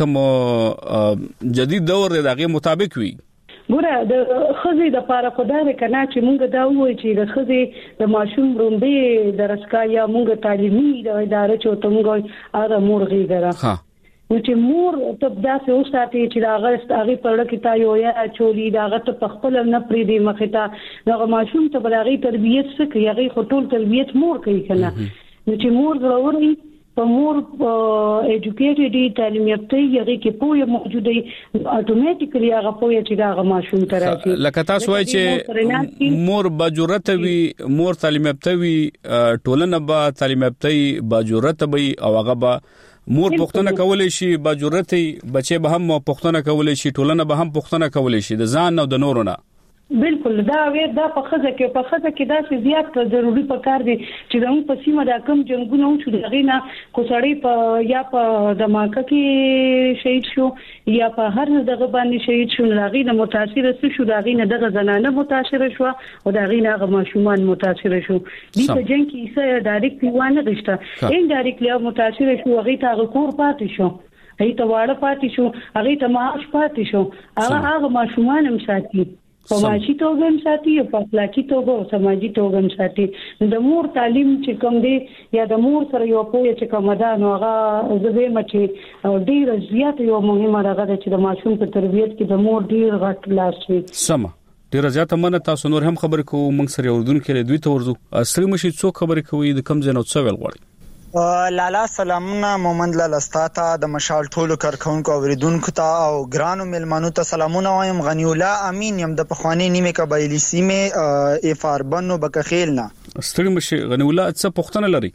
کوم جدید دور دغه مطابق وي ګوره د خزه د لپاره خدای کنه چې مونږ دا وایو چې د خزه د ماشوم رومبه درسکا یا مونږ تعلیمي د ادارې چې موږ هغه مورغي درا ها نو چې مور ته داسې اوساتي چې دا غست هغه پرړه کې تا یو یا چولی دا غت په خپل نه پری دی مخه تا دا ماشوم ته بلغي تربيت سکه هغه خطول تربيت مور کوي کنه نو چې مور ضروري په مور ایجوکیټډ دی تعلیم یافته هغه کې پوهه موجوده وي اتوماتیکلی هغه پوهه چې دا ماشوم ته راځي لکه تاسو وایي چې مور باجورته وي مور تعلیم یافته وي ټولنه با تعلیم یافته باجورته وي او هغه با مور پښتنه کولای شي باجورته بچي به هم پښتنه کولای شي ټولنه به هم پښتنه کولای شي د ځان او د نورو نه بالکل دا وې دا په خزه کې په خزه کې دا زیات ضروری پکار دي چې موږ په سیمه دا کم جنگونه شو دغه نه کوسړی په یا په دماکه کې شهید شو یا په هر دغه باندې شهید شو دغه نه متاثر شو دغه نه دغه زنانه متاثر شو او دغه نه هغه ماشومان متاثر شو دي په جنگ کې څه ډایرکټ وانه غشته ان ډایرکټلی متاثر شو هغه ته کور پاتې شو هغه ته واړه پاتې شو هغه ته معاش پاتې شو هغه هغه ماشومان هم ساتي په ماشي توګه هم ساتي او په اخلاقي توګه او سماجي توګه هم ساتي د مور تعلیم چې کوم دی یا د مور سره یو پوهه چې کوم ده نو هغه زوی مچي ډیر زیات یو مهمه راغله چې د ماشوم په تربيت کې د مور ډیر غټ لاس وي سم ډیر زیات مننه تاسو نور هم خبرې کوو موږ سره اردن کې دوی ته ورزو اصلي مشي څو خبرې کوي د کم زنو څو ویل غواړي لالا سلامونه مومند لالا ستاته د مشال ټولو کارکونکو اوریدونکو ته او ګرانو ملمنو ته سلامونه وایم غنی الله امین يم د پخوانی نیمه قبایلی سیمه افاربنو بکخیلنا ستړي مشي غنی الله څه پښتنه لري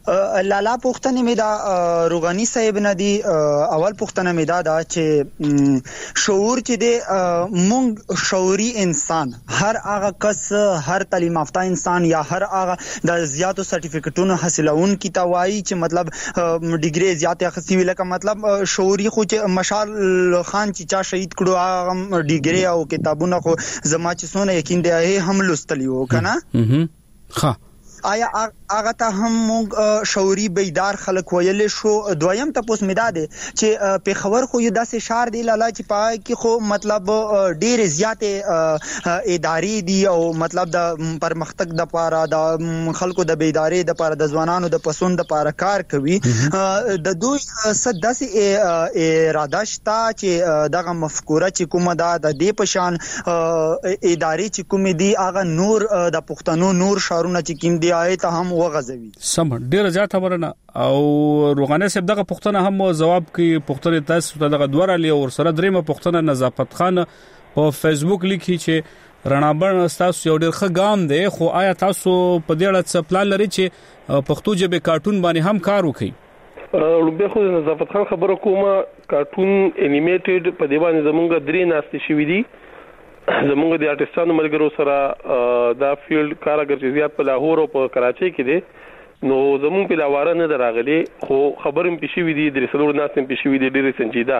لالا پښتنه مې دا روغانی صاحب نه دی اول پښتنه مې دا دا چې شعور چې دی مونږ شعوري انسان هر هغه کس هر تعلیم یافته انسان یا هر هغه د زیاتو سرټیفیکټونو حاصلون کی توای چې مطلب ډیګری زیات اخستي ویل کا مطلب شعوري خو چې مشال خان چې چا شهید کړو هغه ډیګری او کتابونه خو زما چې سونه یقین دی هم لستلیو کنه ها آیا هغه ته هم شعوري بیدار خلک ویل شو دویم تاسو مې دا دي چې په خبر خو یو داسې شار دی لاله چې پای کې خو مطلب ډېر زیاتې ادارې دي او مطلب د پرمختګ د لپاره د خلکو د بیداری د لپاره د ځوانانو د پسوند د لپاره کار کوي د دوی صد داسې اراده شته چې دغه مفکوره چې کومه ده د دې پشان ادارې چې کومې دي هغه نور د پښتنو نور شارونه چې کوم دي آیت هم وغځوي سم ډیر زیات خبرونه او روغانه صاحب دغه پښتنه هم جواب کوي پښتنه تاسو ته دغه دوره لې او سره دریمه پښتنه نظافت خان په فیسبوک لیکي چې رڼابن تاسو یو ډیر ښه ګام دی خو آیا تاسو په دې اړه څه پلان لرئ چې پښتو ژبه کارټون باندې هم کار وکړي لوبه خو نظافت خان خبره کومه کارټون انیمیټډ په دی باندې زمونږ درې ناستې شوې دي زمونږ د آرټستانو ملګرو سره دا فیلډ کارګر چې زیات په لاهور او په کراچۍ کې دي نو زمونږ په لاواره نه دراغلي خو خبرم پېښې وي دي د رسولور ناس هم پېښې وي دي ډېر سنجیده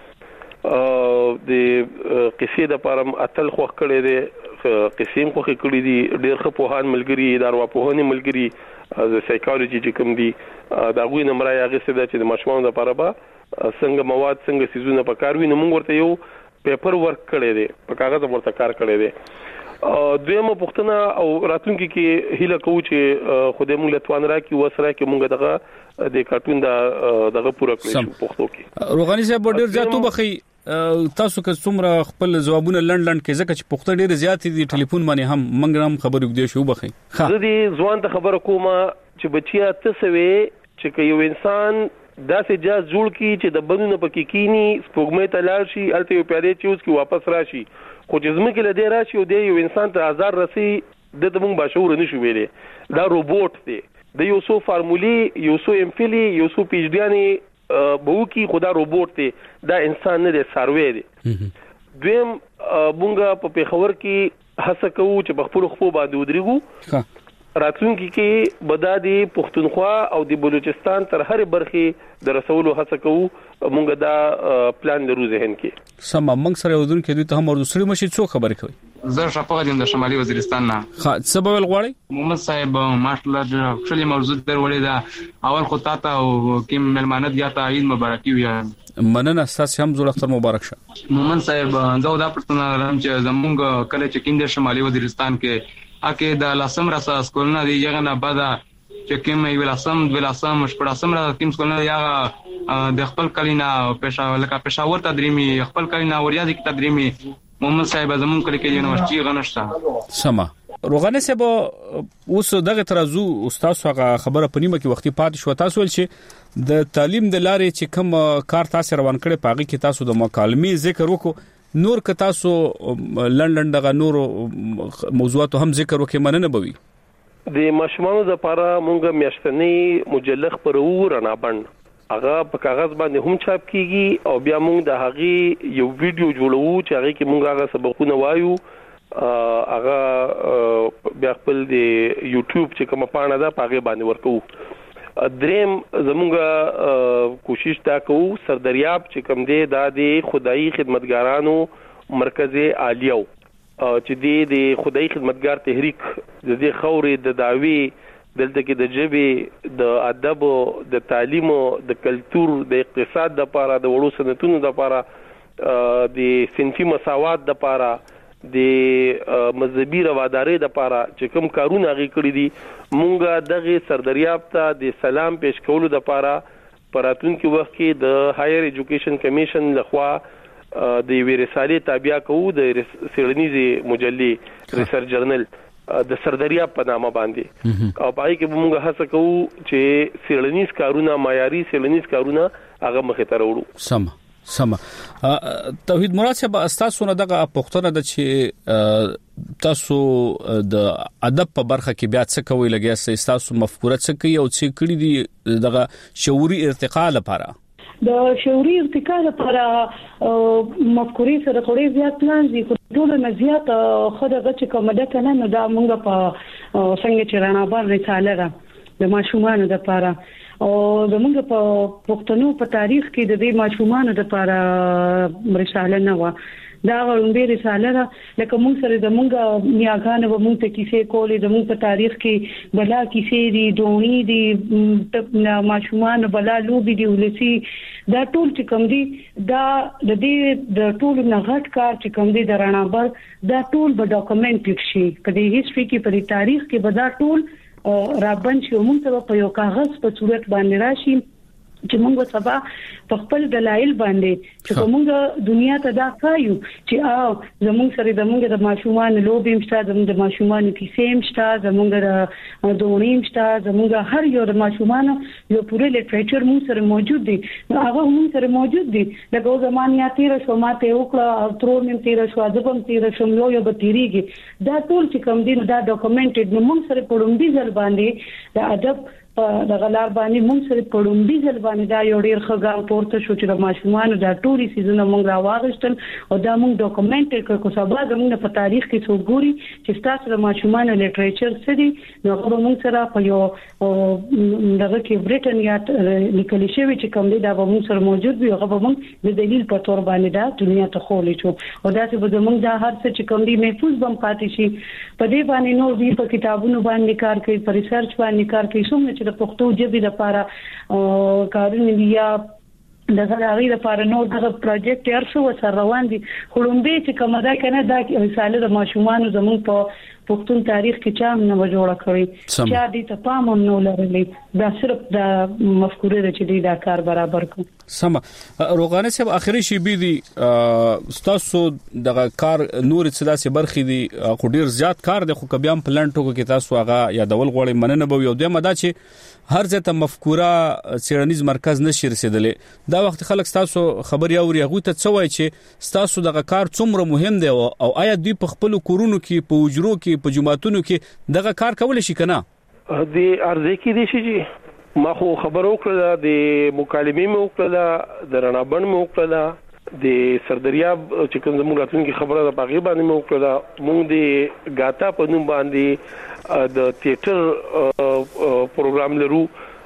د قصې د پارم اتل خوخ کړي دي قصې خوخ کړي دي ډېر خو پوهان ملګري ادارو پوهنې ملګري د سایکالوجي چې کوم دي دا غوي نمبر یې هغه څه د چې د مشمون د پاره به څنګه مواد څنګه سيزونه په کار وي نو موږ ورته یو پیپر ورک کړی دی په کاغذ ورته کار کړی دی دویمه پښتنه او راتلونکي کې هیله کوو چې خوده موږ لتوان راکې وسره کې موږ دغه د کارټون د دغه پوره کړی پښتو کې روغانی صاحب ډیر زیاتو بخي تاسو که څومره خپل جوابونه لند لند کې ځکه چې پښتو ډیر زیات دي ټلیفون باندې هم موږ هم خبرو کې شو بخي زه دې ځوان ته خبره کوم چې بچیا تسوي چې یو انسان دا سه جاز جوړ کی چې د بندونو پکې کینی سپوږمۍ ته لاړ شي الته یو پیاده چوز کی واپس راشي خو چې زمکه لدی راشي او د یو انسان ته آزار رسی د موږ بشعور نشو ویلې دا روبوټ دی د یو سو فارمولي یو سو امفلی یو سو پی ایچ ډی ان بو کی خدا روبوټ دی دا انسان نه دی سروي دی دویم مونږه په پیښور کې هڅه کوو چې په خپل خپل باندې ودرېګو راتلونکي کې بدادي پښتونخوا او د بلوچستان تر هر برخه د رسولو هڅه کوو مونږ دا پلان لرو ذهن کې سم موږ سره ودون کې دوی ته هم ورسره مشي څو خبرې کوي زه شپه دیم د شمالي وزیرستان نه ها سبب الغواړي محمد صاحب ماشاءالله خپل موضوع در ولې دا اول خو تاسو او کوم ملمانت یا ته عید مبارکي وي مننه تاسو هم زوړ اختر مبارک شه محمد صاحب زه دا پرتنه لرم چې زمونږ کله چې کیند شمالي وزیرستان کې اکه د لاسم راسه سکولونه دی یغه نه بعد چې کوم ویل لاسم ویل لاسم شپړاسم را کوم سکولونه یغه د خپل کلینا پېښه لکه پېښور تدریمي خپل کلینا وریا د تدریمي محمد صاحب زمون کلی کې یونیورسيټي غنښت سما روغانه صاحب اوس دغه ترازو استاد هغه خبره پنیمه کې وختي پات شو تاسو ول چې د تعلیم د لارې چې کوم کار تاسو روان کړي پاغي کې تاسو د مکالمې ذکر وکړو نور که تاسو لندن دغه نور موضوعات هم ذکر وکړي مننه بوي د مشمانو د لپاره مونږه میاشتنی مجلخ پر ورنابن هغه په کاغذ باندې هم چاپ کیږي او بیا مونږ د هغه یو ویډیو جوړوو چې هغه کې مونږ هغه سبقونه وایو هغه بیا خپل د یوټیوب چې کومه پاڼه ده پاغه باندې ورکو دریم زمونږه کوشش تا کوو سردریاب چې کوم دی دا د خدای خدمتګارانو مرکز عالیو چې دی د خدای خدمتګار تحریک د دې خوري د داوی دلته کې د جبه د ادب د تعلیم د کلچر د اقتصاد د لپاره د وړو سنتونو د لپاره د صنفي مساوات د لپاره د مذهبي روادارۍ د لپاره چې کوم کارونه غي کړی دي مونږه دغه سردریاب ته د سلام پېښ کولو د لپاره پراتونکو وخت کې د هایر ایجوکیشن کمیشن لخوا د وی رسالې تابع کوو د سیړنیزي مجلې ریسرچ جرنل د سردریاب په نامه باندې او پای کې موږ هڅه کوو چې سیړنیز کارونه معیاري سیړنیز کارونه هغه مخې ته وړو سم سم توحید مراد صاحب تاسو نه دغه پښتنه د چې تاسو د ادب په برخه کې بیا څه کوي لګیا تاسو مفکوره څه کوي او څه کړی دي دغه شعوري ارتقا لپاره د شعوري ارتقا لپاره مفکورې سره خوري زیات پلان دي ټول نه زیات خدای چې کومه ده کنه نو دا موږ په څنګه چې رانا بار رساله ده د ماشومان لپاره او زموږ په پښتنو په تاریخ کې د دې ماشومان لپاره رساله نه و دا ورنده رساله ده لکه موږ سره زموږ میاګان و موږ ته کیسې کولې زموږ په تاریخ کې بلا کیسې دي دونی دي ماشومان بلا لوبي دي ولسی دا ټول چې کوم دي دا د دې د ټول نه غټ کار چې کوم دي د رڼابر دا ټول به ډاکومنټ شي په دې هیستوري کې په تاریخ کې به دا ټول رابن چې موږ ته په یو کاغذ په صورت باندې راشي چې موږ سبا په خپل دلایل باندې چې موږ دنیا ته دا کایو چې او زموږ سره د موږ د ماشومان لوبي مشته د ماشومان کیسې مشته زموږ د دونی مشته زموږ هر یو د ماشومان یو پوره لیټریچر موږ سره موجود دي هغه موږ سره موجود دي لکه زمان یا تیر شو ماته وکړه او ترور نیم تیر شو ادبم تیر شو یو یو به تیریږي دا ټول چې کوم دي دا ډاکومنټډ نو موږ سره پړومبي ځل باندې د ادب د غلار باندې موږ سره پړومبي ځل باندې دا یو ډیر ښه پورته شو چې د ماشومان د ټولي سيزونه موږ راوغشتل او دا موږ ډاکومنټ کړو سبا زموږ په تاریخ کې څو ګوري چې تاسو د ماشومان لیټریچر سدي نو هغه موږ سره په یو دغه کې بریټن یا لیکل شوی چې کوم دی دا به موږ سره موجود وي هغه به موږ د دلیل په تور باندې دا دنیا ته خولې شو او دا چې به موږ دا هر څه چې کوم دی محفوظ بم پاتې شي په دې باندې نو وی په کتابونو باندې کار کوي په ریسرچ باندې کار کوي څومره د پښتو ژبې لپاره کارونه دي یا د غلاغي لپاره نو دغه پروجیکټ یې ارشو سره روان دي خلومبه چې کومه ده کنه دا رساله د ماشومان زموږ په پښتون تاریخ کې چا نه جوړه کړی چې دې ته پام هم نو لرلې دا صرف د مفکوره چې دې دا کار برابر کو سم روغانه صاحب اخري شی بي دي تاسو دغه کار نور څه داسې برخې دي خو ډیر زیات کار دی خو کبيام پلانټو کې تاسو هغه یادول غوړي مننه به یو د مدا چې هر ځای ته مفکوره څېړنیز مرکز نشي رسیدلې دا وخت خلک تاسو خبري اوري هغه ته څه وای چې تاسو دغه کار څومره مهم دی او آیا دوی په خپل کورونو کې په وجرو کې په جماعتونو کې دغه کار کول شي کنه د ارزه کې دي شي ما خو خبرو کړل د مکالمې مو کړل د رڼابن مو کړل د سردریاب چې کوم زموږ راتلونکي خبره د باغی باندې مو کړل مونږ د غاتا په نوم باندې د تیاتر پروګرام لرو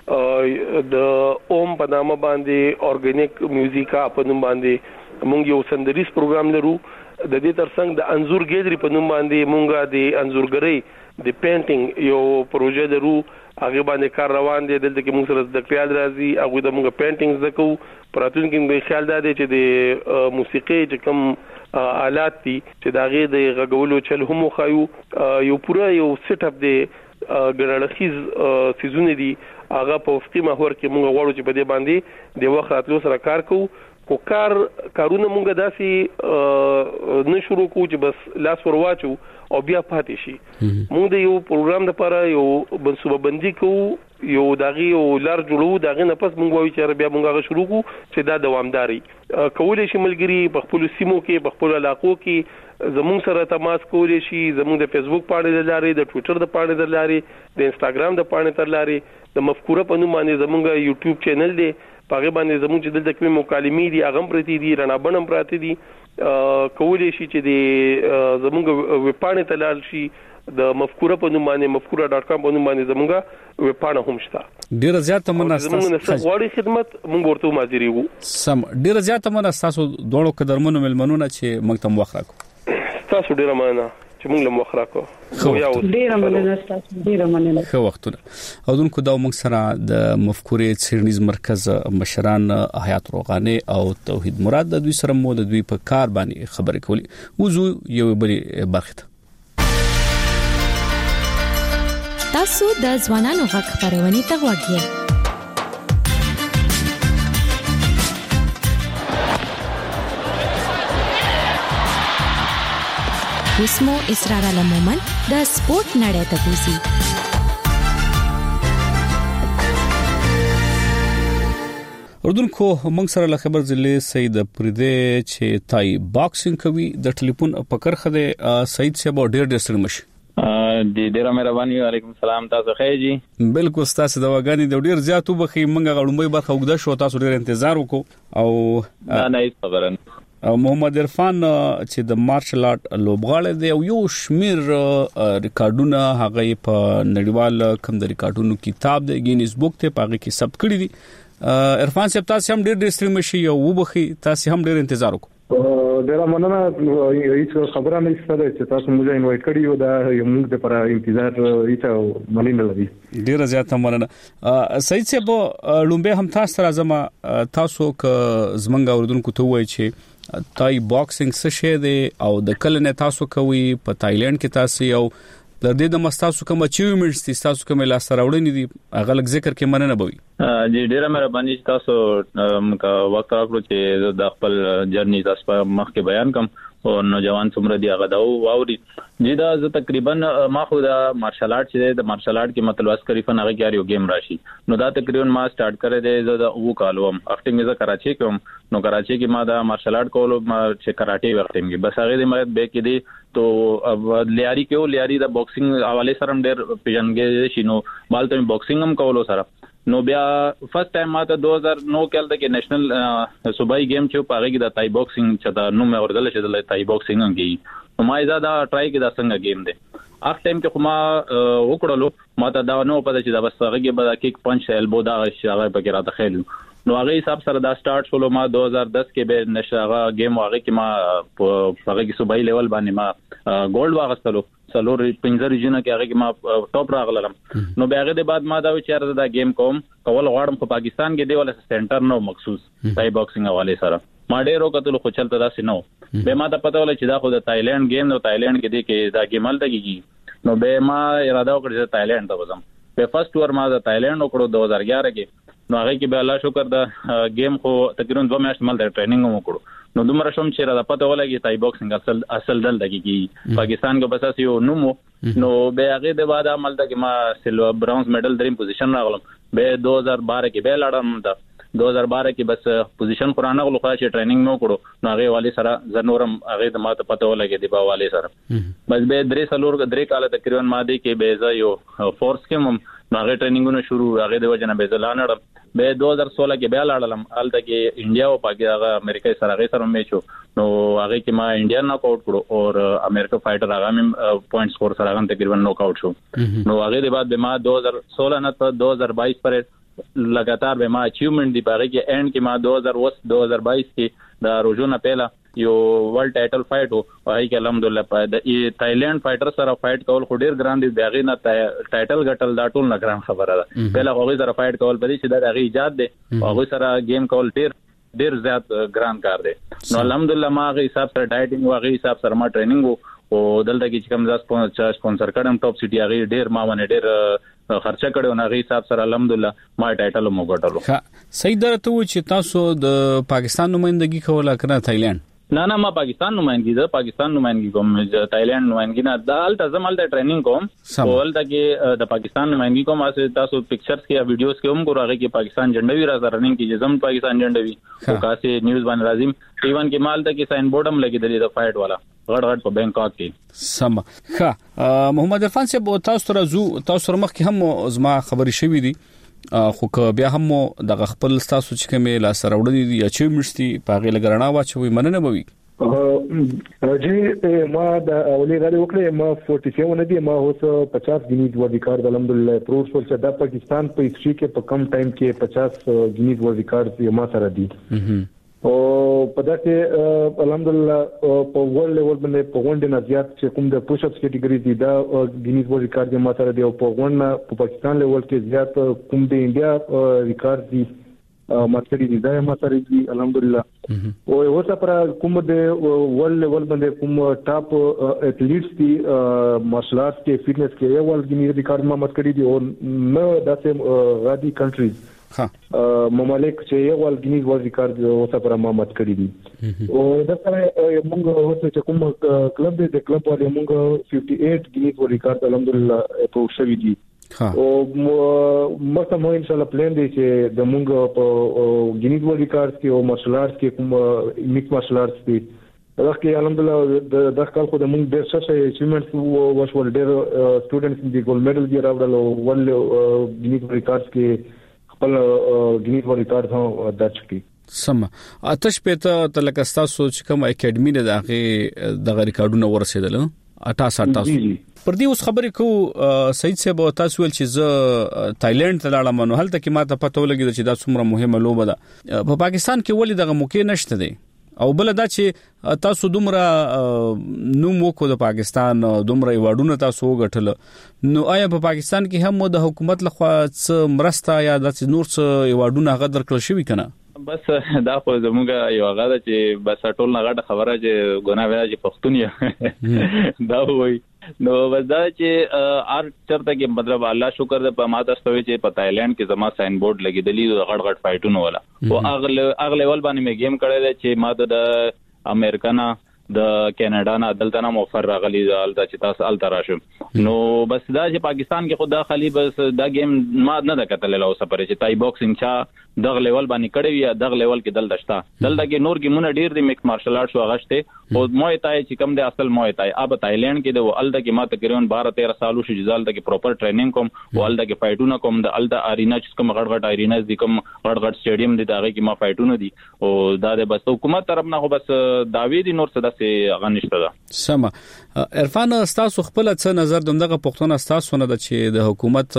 د اوم په نامه باندې اورګانیک میوزیکا په نوم باندې مونږ یو سندریز پروګرام لرو د دې ترڅنګ د انزور ګیدری په نوم باندې مونږه د انزورګری د پینټینګ یو پروژه لرو هغه باندې کار روان دي دلته کې موږ سره د خیال راځي هغه د موږ پینټینګز وکړو پراتون کې موږ خیال دا دي چې د موسیقي چې کوم آلات دي چې داغه د غږولو چل هم خایو یو پوره یو سیټ اپ دی ګرړخیز سيزونه دي هغه په افقي محور کې موږ غواړو چې په دې باندې د وخت راتلو سره کار کوو خو کار کارونه موږ داسي نه شروع کوو چې بس لاس ورواچو او بیا پاتې شي موږ د یو پروګرام لپاره یو منصوبه بندي کوو یو داغي یو لار جوړو داغه نه پس موږ وایو چې بیا موږ شروع کوو چې دا دوامداري کولای شي ملګری په خپل سیمو کې په خپل علاقو کې زموږ سره تماس کولای شي زموږ د فیسبوک پاڼې د لارې د ټوئیټر د پاڼې د لارې د انستګرام د پاڼې تر لارې د مفکوره په نوم باندې زموږ یوټیوب چینل دی پاغه باندې زموږ چې دلته کومه مکالمې دي هغه پرتی دي رڼابنم پراته دي کولای شي چې د زموږ وپاڼې ته لاړ شي د مفکوره په نوم باندې مفکوره ډاټ کام په نوم باندې زموږه وپاڼه هم شته ډیر زیات مناسب غواړي خدمت موږ ورته مازیری وو سم ډیر زیات مناسب دوړو قدرمنو ملمنونه چې موږ تم وخت راکو تاسو ډیر مننه چې موږ لم وخت راکو ډیر مننه تاسو ډیر مننه خو وختونه او دونکو دا موږ سره د مفکورې څېړنیز مرکز مشران حیات روغانه او توحید مراد د دوی سره مو د دوی په کار باندې خبرې کولې وزو یو بلې برخه تاسو د ځوانانو غږ خبرونه ته وګورئ اسمو اسرار علمومن د سپورت نړۍ ته پوسی اردوونکو موږ سره له خبر ضلع سید پردې چې تای باکسینګ کوي د ټلیفون په کرخه د سید صاحب ډېر ډېر سره مشي دی ډیره مهرباني علیکم السلام تاسو ښه جی بالکل تاسو د واګانی د ډېر زیاتو بخي موږ غړمبي برخه وګدا شو تاسو ډېر انتظار وکړو او نه نه خبره او محمد عرفان چې د مارشل آرټ لوبغاړی دی او یو شمیر ریکارډونه هغه په نړیوال کم د ریکارډونو کتاب د گینیز بوک ته پاګه کې ثبت کړی دي عرفان صاحب تاسو هم ډېر ډېر ستړي مشي او وبخي تاسو هم ډېر انتظار وکړو ډېر مننه هیڅ خبره نه ستاره چې تاسو موږ انوایټ کړی یو دا موږ د پر انتظار هیڅ مننه لري ډېر زیاته مننه سید صاحب لومبه هم تاسو راځم تاسو ک زمنګ اوردونکو ته وایي چې تای باکسینګ څه شی دی او د کله نه تاسو کوي په تایلند کې تاسو یو د دې د مستاسو کوم اچیومنټس دي تاسو کوم لا سره وړنې دي هغه لږ ذکر کې مننه بوي جی ډیره مهرباني تاسو کا وخت راکړو چې د خپل جرنی تاسو په مخ کې بیان کوم او نوجوان څومره دی هغه دا واوري جی دا زه تقریبا ما خو دا مارشل آرټ چې د مارشل آرټ کې مطلب اسکری فن هغه کې یو گیم راشي نو دا تقریبا ما سٹارټ کړی دی زه د وو کالو اخټینګ زه کراچي کوم نو کراچي کې ما دا مارشل آرټ کولو ما چې کراټي وختم کې بس هغه د مې به کې دی تو لیاری کې لیاری د باکسینګ حواله سره ډېر پیژنګې شي نو مالته باکسینګ هم کولو سره نو بیا فرست ټایم ما ته دو هزار نو کې د کې نېشنل صوبایي گیم چې پاره کې د تای باکسینګ چې دا نو مې اوردل چې د تای باکسینګ کې نو ما زیاده ټرای کې دا څنګه گیم دی اخ ټایم کې خو ما وکړلو ما ته دا نو پته چې دا بس هغه کې به کیک پنچ ایلبو دا هغه پکې راته خېلو نو هغه حساب سره دا سٹارټ شولو ما دو هزار دس کې به نشغه گیم هغه کې ما هغه کې صوبایي لیول باندې ما ګولډ واغستلو سلور پنځه ریجن کې هغه کې ما ټاپ راغلم نو بیا هغه د بعد ما دا وچار دا گیم کوم کول غواړم په پاکستان کې دی ول سنټر نو مخصوص تای باکسینګ حواله سره ما ډېر وکړل خو چلته دا سينو به ما ته پته ول چې دا خو د تایلند گیم نو تایلند کې دی کې دا گیمل دګي نو به ما اراده وکړ چې تایلند ته وځم په فرست ور ما د تایلند وکړو دو هزار اګیاره کې نو هغه کې به الله شکر دا گیم خو تقریبا دوه میاشتې مل د ټریننګ وکړو نو دومره شوم چې را پته ولګي تای باکسینګ اصل اصل دل دګي پاکستان کې بس یو نومو نو به هغه د بعد عمل دګي ما سلور برونز میډل دریم پوزیشن راغلم به دو هزار بارہ کې به لاړم دا دو هزار بارہ کې بس پوزیشن قرانه غلو خاصه ټریننګ نو کړو نو هغه والی سره زنورم هغه د ماته پته ولګي دی با والی سره بس به درې سلور درې کال تقریبا ما دی کې به ز یو فورس کې مم نو هغه ټریننګونه شروع هغه د وجنه به زلانړم به دو هزار سولہ کې بیا لاړم الته کې انډیا او پاکستان امریکا سره هغه سره میچو نو هغه کې ما انډیا ناک آؤٹ کړو او امریکا فایټر هغه مم پوینټ سکور سره هغه تقریبا ناک آؤٹ شو نو هغه د بعد به ما دو هزار سولہ نه ته دو هزار بائیس پر لګاتار به ما اچیومنٹ دی پاره کې اینڈ کې ما دو هزار دو هزار بائیس کې دا روزونه پهلا یو ورلد ټایټل فایټ او هغه کې الحمدلله په د تایلند فایټر سره فایټ کول خو ډیر ګران دی دغه نه ټایټل غټل دا ټول نه ګران خبره ده پهلا هغه سره فایټ کول پدې چې دا هغه ایجاد دی هغه سره گیم کول ډیر ډیر زیات ګران کار دی نو الحمدلله ما هغه حساب سره ډایټینګ او هغه حساب سره ما ټریننګ او دلته کې چې کوم ځا سپانسر کړم ټاپ سټي هغه ډیر ما باندې ډیر خرچه کړو نه غي حساب سره الحمدلله ما ټایټل مو ګټلو ښه صحیح درته و چې تاسو د پاکستان نمائندګي کوله کنه تایلند نه نه ما پاکستان نمائندګي ده پاکستان نمائندګي کوم تایلند نمائندګي نه دال تزمل د ټریننګ کوم اول تکي د پاکستان نمائندګي کوم اسه تاسو پکچرز کې یا ویډیوز کې هم ګورغه کې پاکستان جنډا وی راځه رننګ کې جزم پاکستان جنډا وی او کاسه نیوز باندې راځم ایون کې مال تکي ساين بورډ هم لګیدلی د فایټ والا غړ غړ په بینکاک کې سم ښه محمد عرفان صاحب تاسو راځو تاسو مخ کې هم زما خبري شوې دي خو که بیا هم د خپل تاسو چې کومه لا سره وړي دي چې مشتي پاغه لګرنا واچوي مننه بوي راځي ما د اولي غړي وکړې ما سیاست نه دي ما اوس پچاس غنیز ورلد ریکارډ الحمدلله پروف ول چې د پاکستان په هیستوري کې په کم ټایم کې پچاس غنیز ورلد ریکارډ یې ما سره دي او په دغه الحمدلله په ورلد لیول باندې په غونډه نه زیات چې کوم د پوش اپ کیټګری دي دا غنیز ورلد ریکارډ یې ما سره دی او په غونډه په پاکستان لیول کې زیات کوم د انډیا ریکارډ دي ماتري دي دا ما سره دي الحمدلله او اوسه پر کوم د ورلد لیول باندې کوم ټاپ اټلیټس دي مارشل آرټس کې فټنس کې یو ورلد غنیز ریکارډ ما مات کړی دي او نو داسې غادي کنټریز ها ممالک چې یو ورلد غنیز ورلد ریکارډ اوسه پر ما مات کړی دي او دا سره موږ اوسه چې کوم کلب دی د کلب باندې موږ अट्ठावन غنیز ورلد ریکارډ الحمدلله په شوی دي او مته مو ان شاء الله پلان دی چې د مونږ په ګینیز ورلد ریکارډ کې او مارشل آرټس کې کوم میکس مارشل آرټس دی دا کې الحمدلله د د کال خو د مونږ ډېر څه اچیومنټس وشول ډېر سټوډنټس دی ګولډ میډل دی راوړل او ول ګینیز ورلد ریکارډ کې خپل ګینیز ورلد ریکارډ هم درج کړی. سم آتش پته تلکستا سوچ کوم اکیډمي نه دغه د ریکارډونو ورسېدل اٹھاسٹھ تاسو پر دې اوس خبرې کو سید صاحب تاسو ول چې ز تایلند ته لاړم نو هلته کې ماته پته ولګی چې دا څومره مهمه لوبه ده په پاکستان کې ولې دغه موقع نشته دی او بل دا چې تاسو دومره نوم وکړو د پاکستان دومره ایوارډونه تاسو وګټل نو آیا په پاکستان کې هم د حکومت لخوا څه مرسته یا د نور څه ایوارډونه غدر کړل شوی کنه؟ بس دا خو زموږه یو هغه چې بس ټول نه غټه خبره چې ګناه وای چې پښتون یې دا وای نو ودا چې ار چرته کې مطلب الله شکر دې په ماده ستوي چې په تایلند کې زما ساين بورډ لګیدلی غټ غټ فایټونه ولا او اغل اغل لیول باندې مې گیم کړی چې ماده د امریکانا د کینیډا نه دلته مو فر غلي دلته چې تاسو ال تراشم نو بس دا چې پاکستان کې خدا خلی بس دا گیم ما نه د کتل له سفر چې تای باکسینګ چا دغه لیول باندې کړی وي دغه لیول کې دل دشتا دلته کې نور گیمونه ډیر دي میکس مارشل آرټس واغشته او موي تای چې کم دی اصل موي تای اب تایلند کې د ال کې ما تقریبا بارہ تیرہ سالو شو جزال ته کې پراپر ټریننګ کوم او ال کې فایټونه کوم د ال د ارینا چې کوم غړ غړ ارینا دي کوم غړ غړ سټیډیم دي دغه کې ما فایټونه دي او دا د بس حکومت طرف نه خو بس داوی دي نور څه داسې غنښت ده. سم عرفان تاسو خپل څه نظر دغه پښتون تاسو نه د چې د حکومت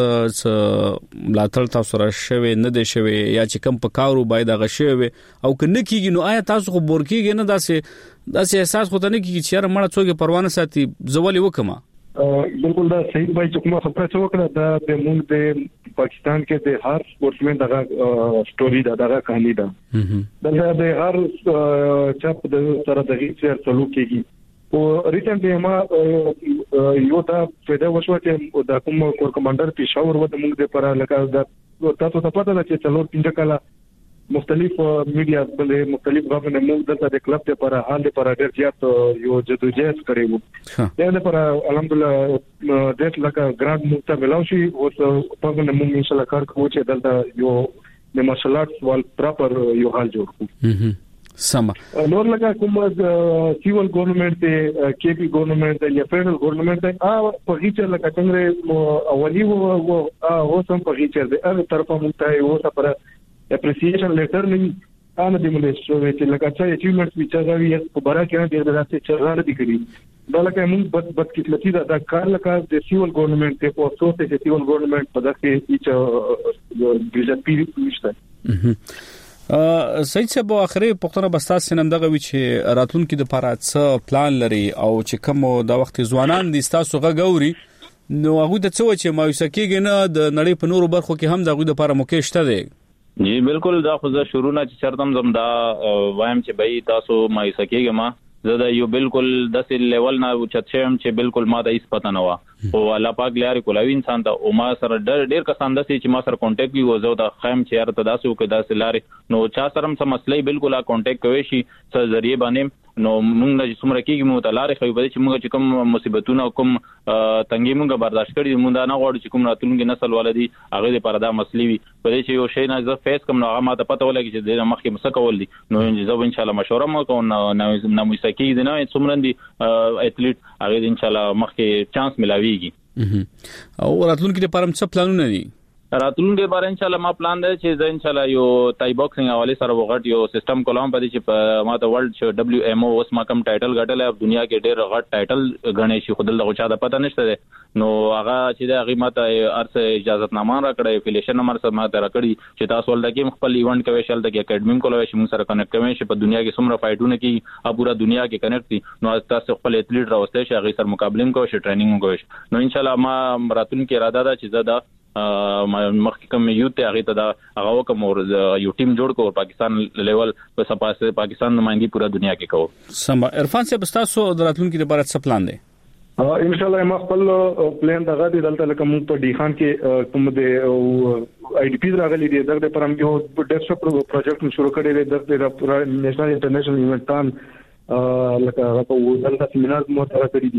څه ملاتړ تاسو را شوي نه دي شوي یا چې کم په کارو باید غشوي او کنه کیږي نو آیا تاسو خو بورکیږي نه داسې داسې احساس خو ته نه کیږي چې مړه څوک پروانه ساتي زولي وکما؟ بالکل دا صحیح وای چې کومه خبره څه وکړه دا د مونږ د پاکستان کې د هر سپورټسمن دغه سټوري دا دغه کہانی ده دا د هر چاپ د سره دغه څیر څلو کېږي او ریسنټلی ما یو تا پیدا وشو چې د کوم کور کمانډر پېښور و د مونږ د پر لکه دا تاسو ته پته ده چې څلور پنځه کاله مختلف میډیا بلې مختلف غوښنه موږ دلته د کلب ته پر حال پر ډېر زیات یو جدوجہد کړی وو دا نه پر الحمدلله د لکه ګرانډ موږ ته ملاوي شي او په موږ موږ ان شاء الله کار کوو چې دلته یو د مارشل آرټس وال پراپر یو حال جوړ کړو. سم نور لکه کوم سیول ګورنمنت ته کې پی ګورنمنت یا فدرل ګورنمنت ته ا په هیڅ لکه څنګه اولی وو او سم په هیڅ د هر طرفه موږ ته یو سفر اپریسیشن لیټر نه انا د ملي شو چې لکه چې اچیومنټس چې غوي په بارا کې ډېر درته چرغاله دي کړی دا لکه موږ بد بد قسمتي دا کار لکه د سیول ګورنمنت ته په څو ته سیول ګورنمنت په دغه کې چې بيزت پی نشته. سید صاحب اخري پښتنه بستاس سينم دغه وی چې راتلونکو د لپاره څه پلان لري او چې کوم د وخت ځوانان دي تاسو غووري نو هغه د څه چې مایوسه کېږي نه د نړۍ په نورو برخو کې هم دغه د لپاره موقع شته دی؟ جی بالکل دا خو زه شروع نه چې چرتم زم دا وایم چې بای تاسو مایوسه کېږم ما زه دا یو بالکل داسې لیول نه چت شم چې بالکل ما د هیڅ پته نه و او الله پاک لاري کولاوي انسان ته او ما سره ډېر ډېر کسان داسې چې ما سره کانټیکټ وي او زه دا خیم چې یار ته داسې وکړه داسې لاري نو چا سره هم څه مسلې بالکل کانټیکټ کوي شي څه ذریعہ باندې نو موږ نه څومره کېږي مو ته لاري خو به چې موږ چې کوم مصیبتونه کوم تنګي موږ برداشت کړی موږ نه غواړو چې کوم راتلونکي نسل ولدي هغه لپاره دا مسلې وي په دې چې یو شی نه زه فیس کوم نو هغه ما ته پته ولګي چې د مخکې مسه کول دي نو زه ان شاء الله مشوره مو کوم نو نو مسکی دي نه څومره دي اټلیټ هغه ان شاء الله مخکې چانس ملاويږي. او راتلونکي لپاره څه پلانونه دي؟ راتلونکي لپاره ان شاء الله ما پلان دی چې زه ان شاء الله یو تای باکسینګ حواله سره وغټ یو سیستم کوم په دې چې ما ته ورلد شو دبليو ام او اوس ما کوم ټایټل غټل په دنیا کې ډېر غټ ټایټل غنې شي خدل دغه چا د پته نشته نو هغه چې دا هغه ماته ارسه اجازه نامه را کړې افیلیشن نمبر سره ماته را کړی چې تاسو ولدا کې خپل ایونت کوي شل د اکیډمي کولای شي موږ سره کنیکټ کوي چې په دنیا کې څومره فایټونه کې ا پورا دنیا کې کنیکټ دي نو تاسو خپل اټلیټ راوستئ چې هغه سره مقابله کوي چې ټریننګ کوي نو ان شاء الله ما راتلونکي اراده ده چې زه دا مخکې کوم یو ته هغه ته دا هغه کوم یو ټیم جوړ کو پاکستان لیول په سپاسه پاکستان نمائندګي پورا دنیا کې کو. سم عرفان صاحب تاسو دراتلونکي لپاره څه پلان دی؟ ان شاء الله ما خپل پلان دغه دی دلته لکه موږ په ډی خان کې کوم د آی ډی پی راغلي دي دغه پر هم یو ډیسک پروجیکټ شروع کړی دی د نېشنل انټرنیشنل ایونټان لکه هغه په دلته سیمینار مو تر کړی دي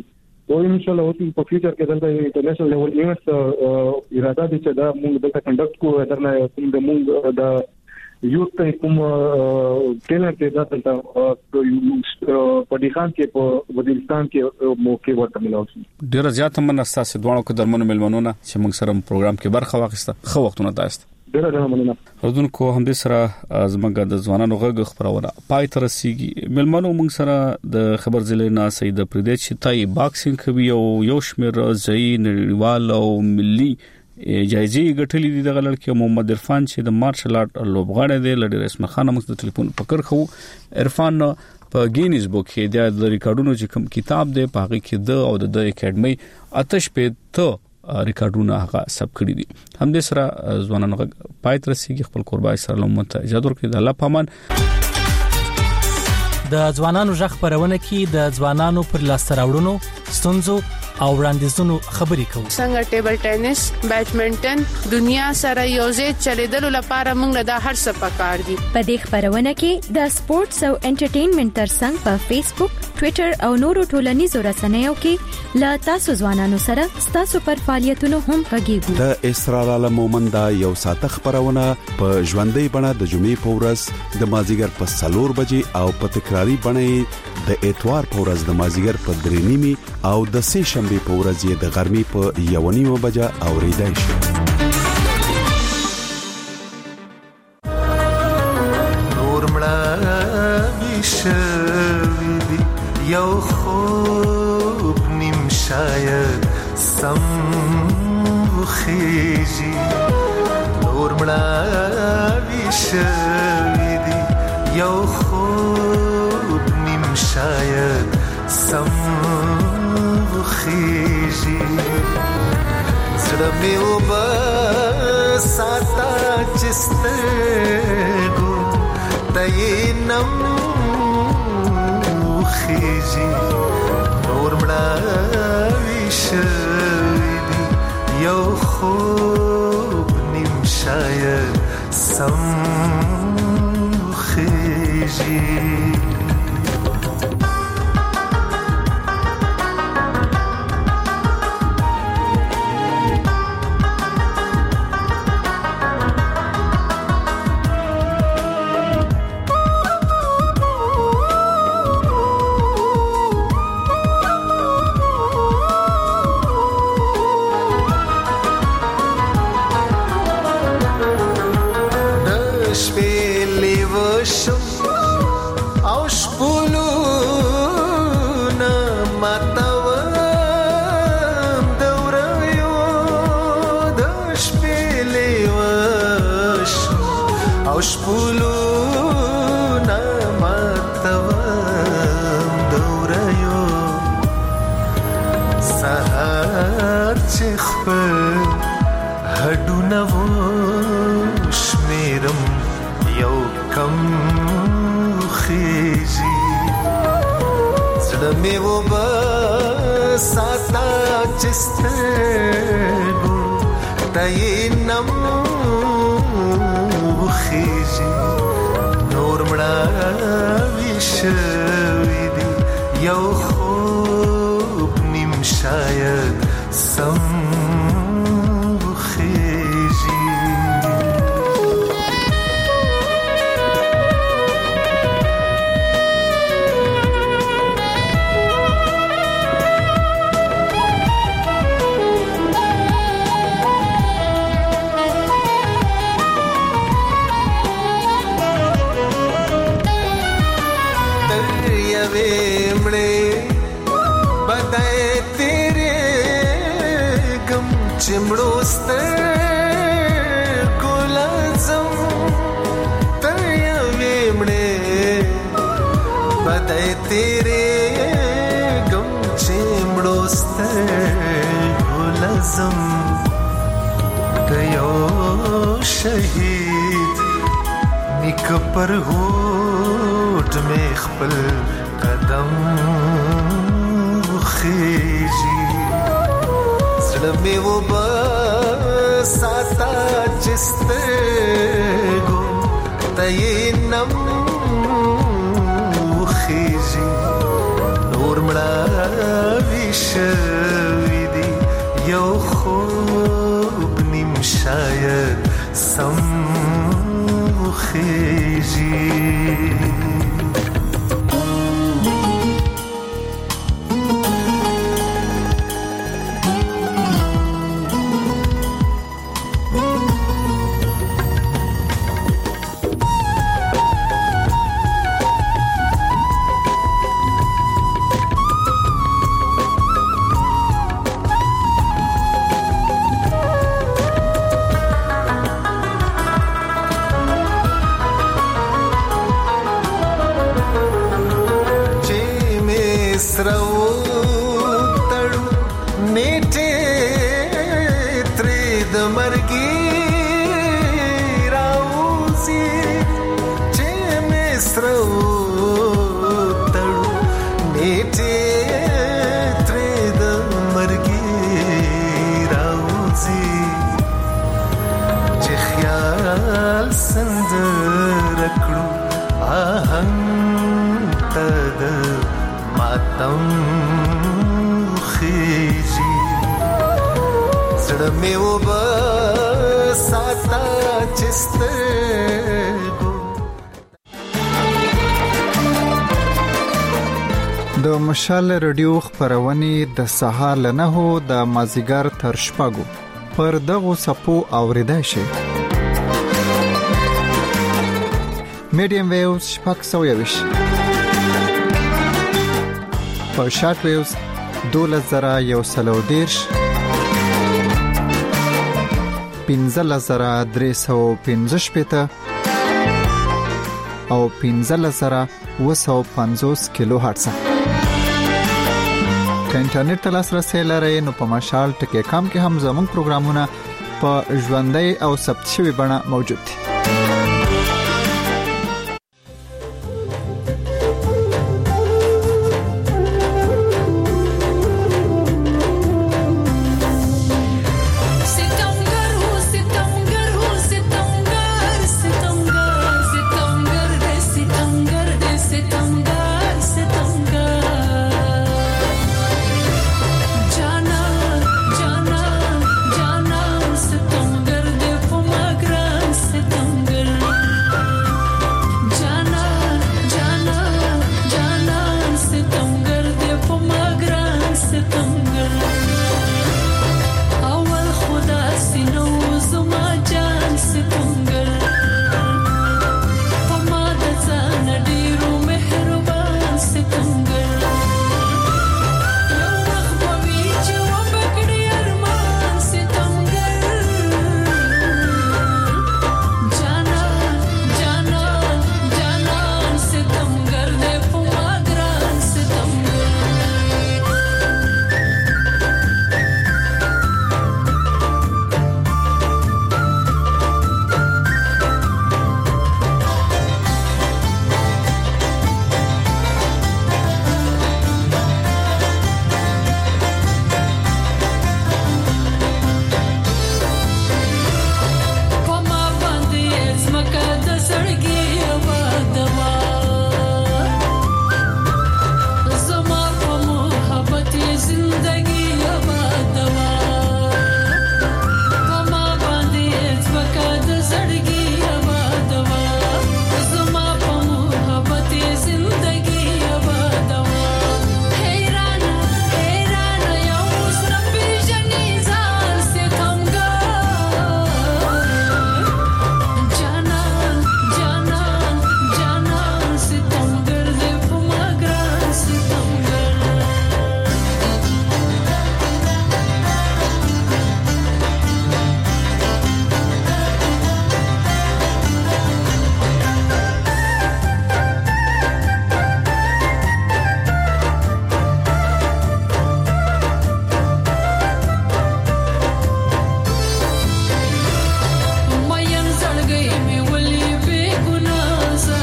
او ان شاء الله اوس په فیوچر کې دلته انټرنیشنل لیول ایونټس اراده دي چې دا موږ دلته کنډکټ کوو درنه کوم د موږ د یوث ته کوم ټیلنټ دی دا دلته په دې خان کې په وزیرستان کې موقع ورته ملو شي. ډیر زیات مننه تاسو دوه کو درمنو ملمنونه چې موږ سره پروګرام کې برخه واخیسته. خو وختونه تاسو ډیر ډیر مننه. ورودونکو هم دې سره زمونږ د ځوانانو غږ خبرونه پای تر رسیدي. ملمنو موږ سره د خبر ضلع نه سید پردیش چې تای باکسینګ کوي او یو شمیر ځای نړیوال او ملي جایزې ګټلې دي. د لړکی محمد عرفان چې د مارشل آرټ لوبغاړی دی لډیر اسمه خان موږ د ټلیفون پکړ خو عرفان په گینیز بوک کې د ریکارډونو چې کوم کتاب دی په هغه کې د او د اکیډمي آتش په ته ریکارډونه هغه سب کړی دي. هم دې سره ځوانانو پای تر رسیدي. خپل قربای سره لومته اجازه ورکړي. د الله پامان د ځوانانو ژغ پرونه کې د ځوانانو پر لاس راوړونو ستونزو او وړاندیزونو خبرې کوو. څنګه ټیبل ټینس، بیډمنټن دنیا سره یوځای چلیدلو لپاره موږ له هر څه پکار دي. په دې خبرونه کې د سپورتس او انټرټینمنټ ترڅنګ په فیسبوک، ټوئیټر او نورو ټولنیزو رسنیو کې لا تاسو ځوانانو سره تاسو پر فعالیتونو هم غږیږو. د اسرار عالم مومند یو ساعت خبرونه په ژوندۍ بڼه د جمعې په ورځ د مازیګر په سلور بجې او په تکراری بڼه د اتوار په ورځ د مازیګر په درې نیمه او د سه شنبه په ورځ د غرمې په یو نیمه بجه اوریدای شي. نور مړه بشوي یو خوب نیم شاید سم وخیږي. نور مړه بشوي یو خوب نیم شاید سم خیجی. زړه مې وبساته چې سترګو ته یې نم خیجی. نور مړه شوي دي یو خوب نیم شاید سم خیجی. شهید نیک پر هوټ می خپل قدم خيږي زړه می و بساته چستګو تینم خيږي نور مړاوي شوی دی یو خوب نیم شاید سم خیجی د مشال رادیو خبرونه د سهار له نهو د مازیګر تر شپږو پر دغه سپو اوریدای شي. میډیم ویوز شپږ سوه یوش په شارټ ویوز دولس زره یو سلو دیرش پنځلس زره درې سوه پنځه شپېته او پنځلس زره اوه سوه پنځوس کیلو هرتز. که انټرنیټ ته لاسرسی لرئ نو په مشال ټکی کام کې هم زموږ پروګرامونه په ژوندۍ او ثبت شوي بڼه موجود دي.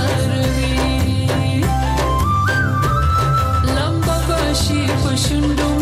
Shundu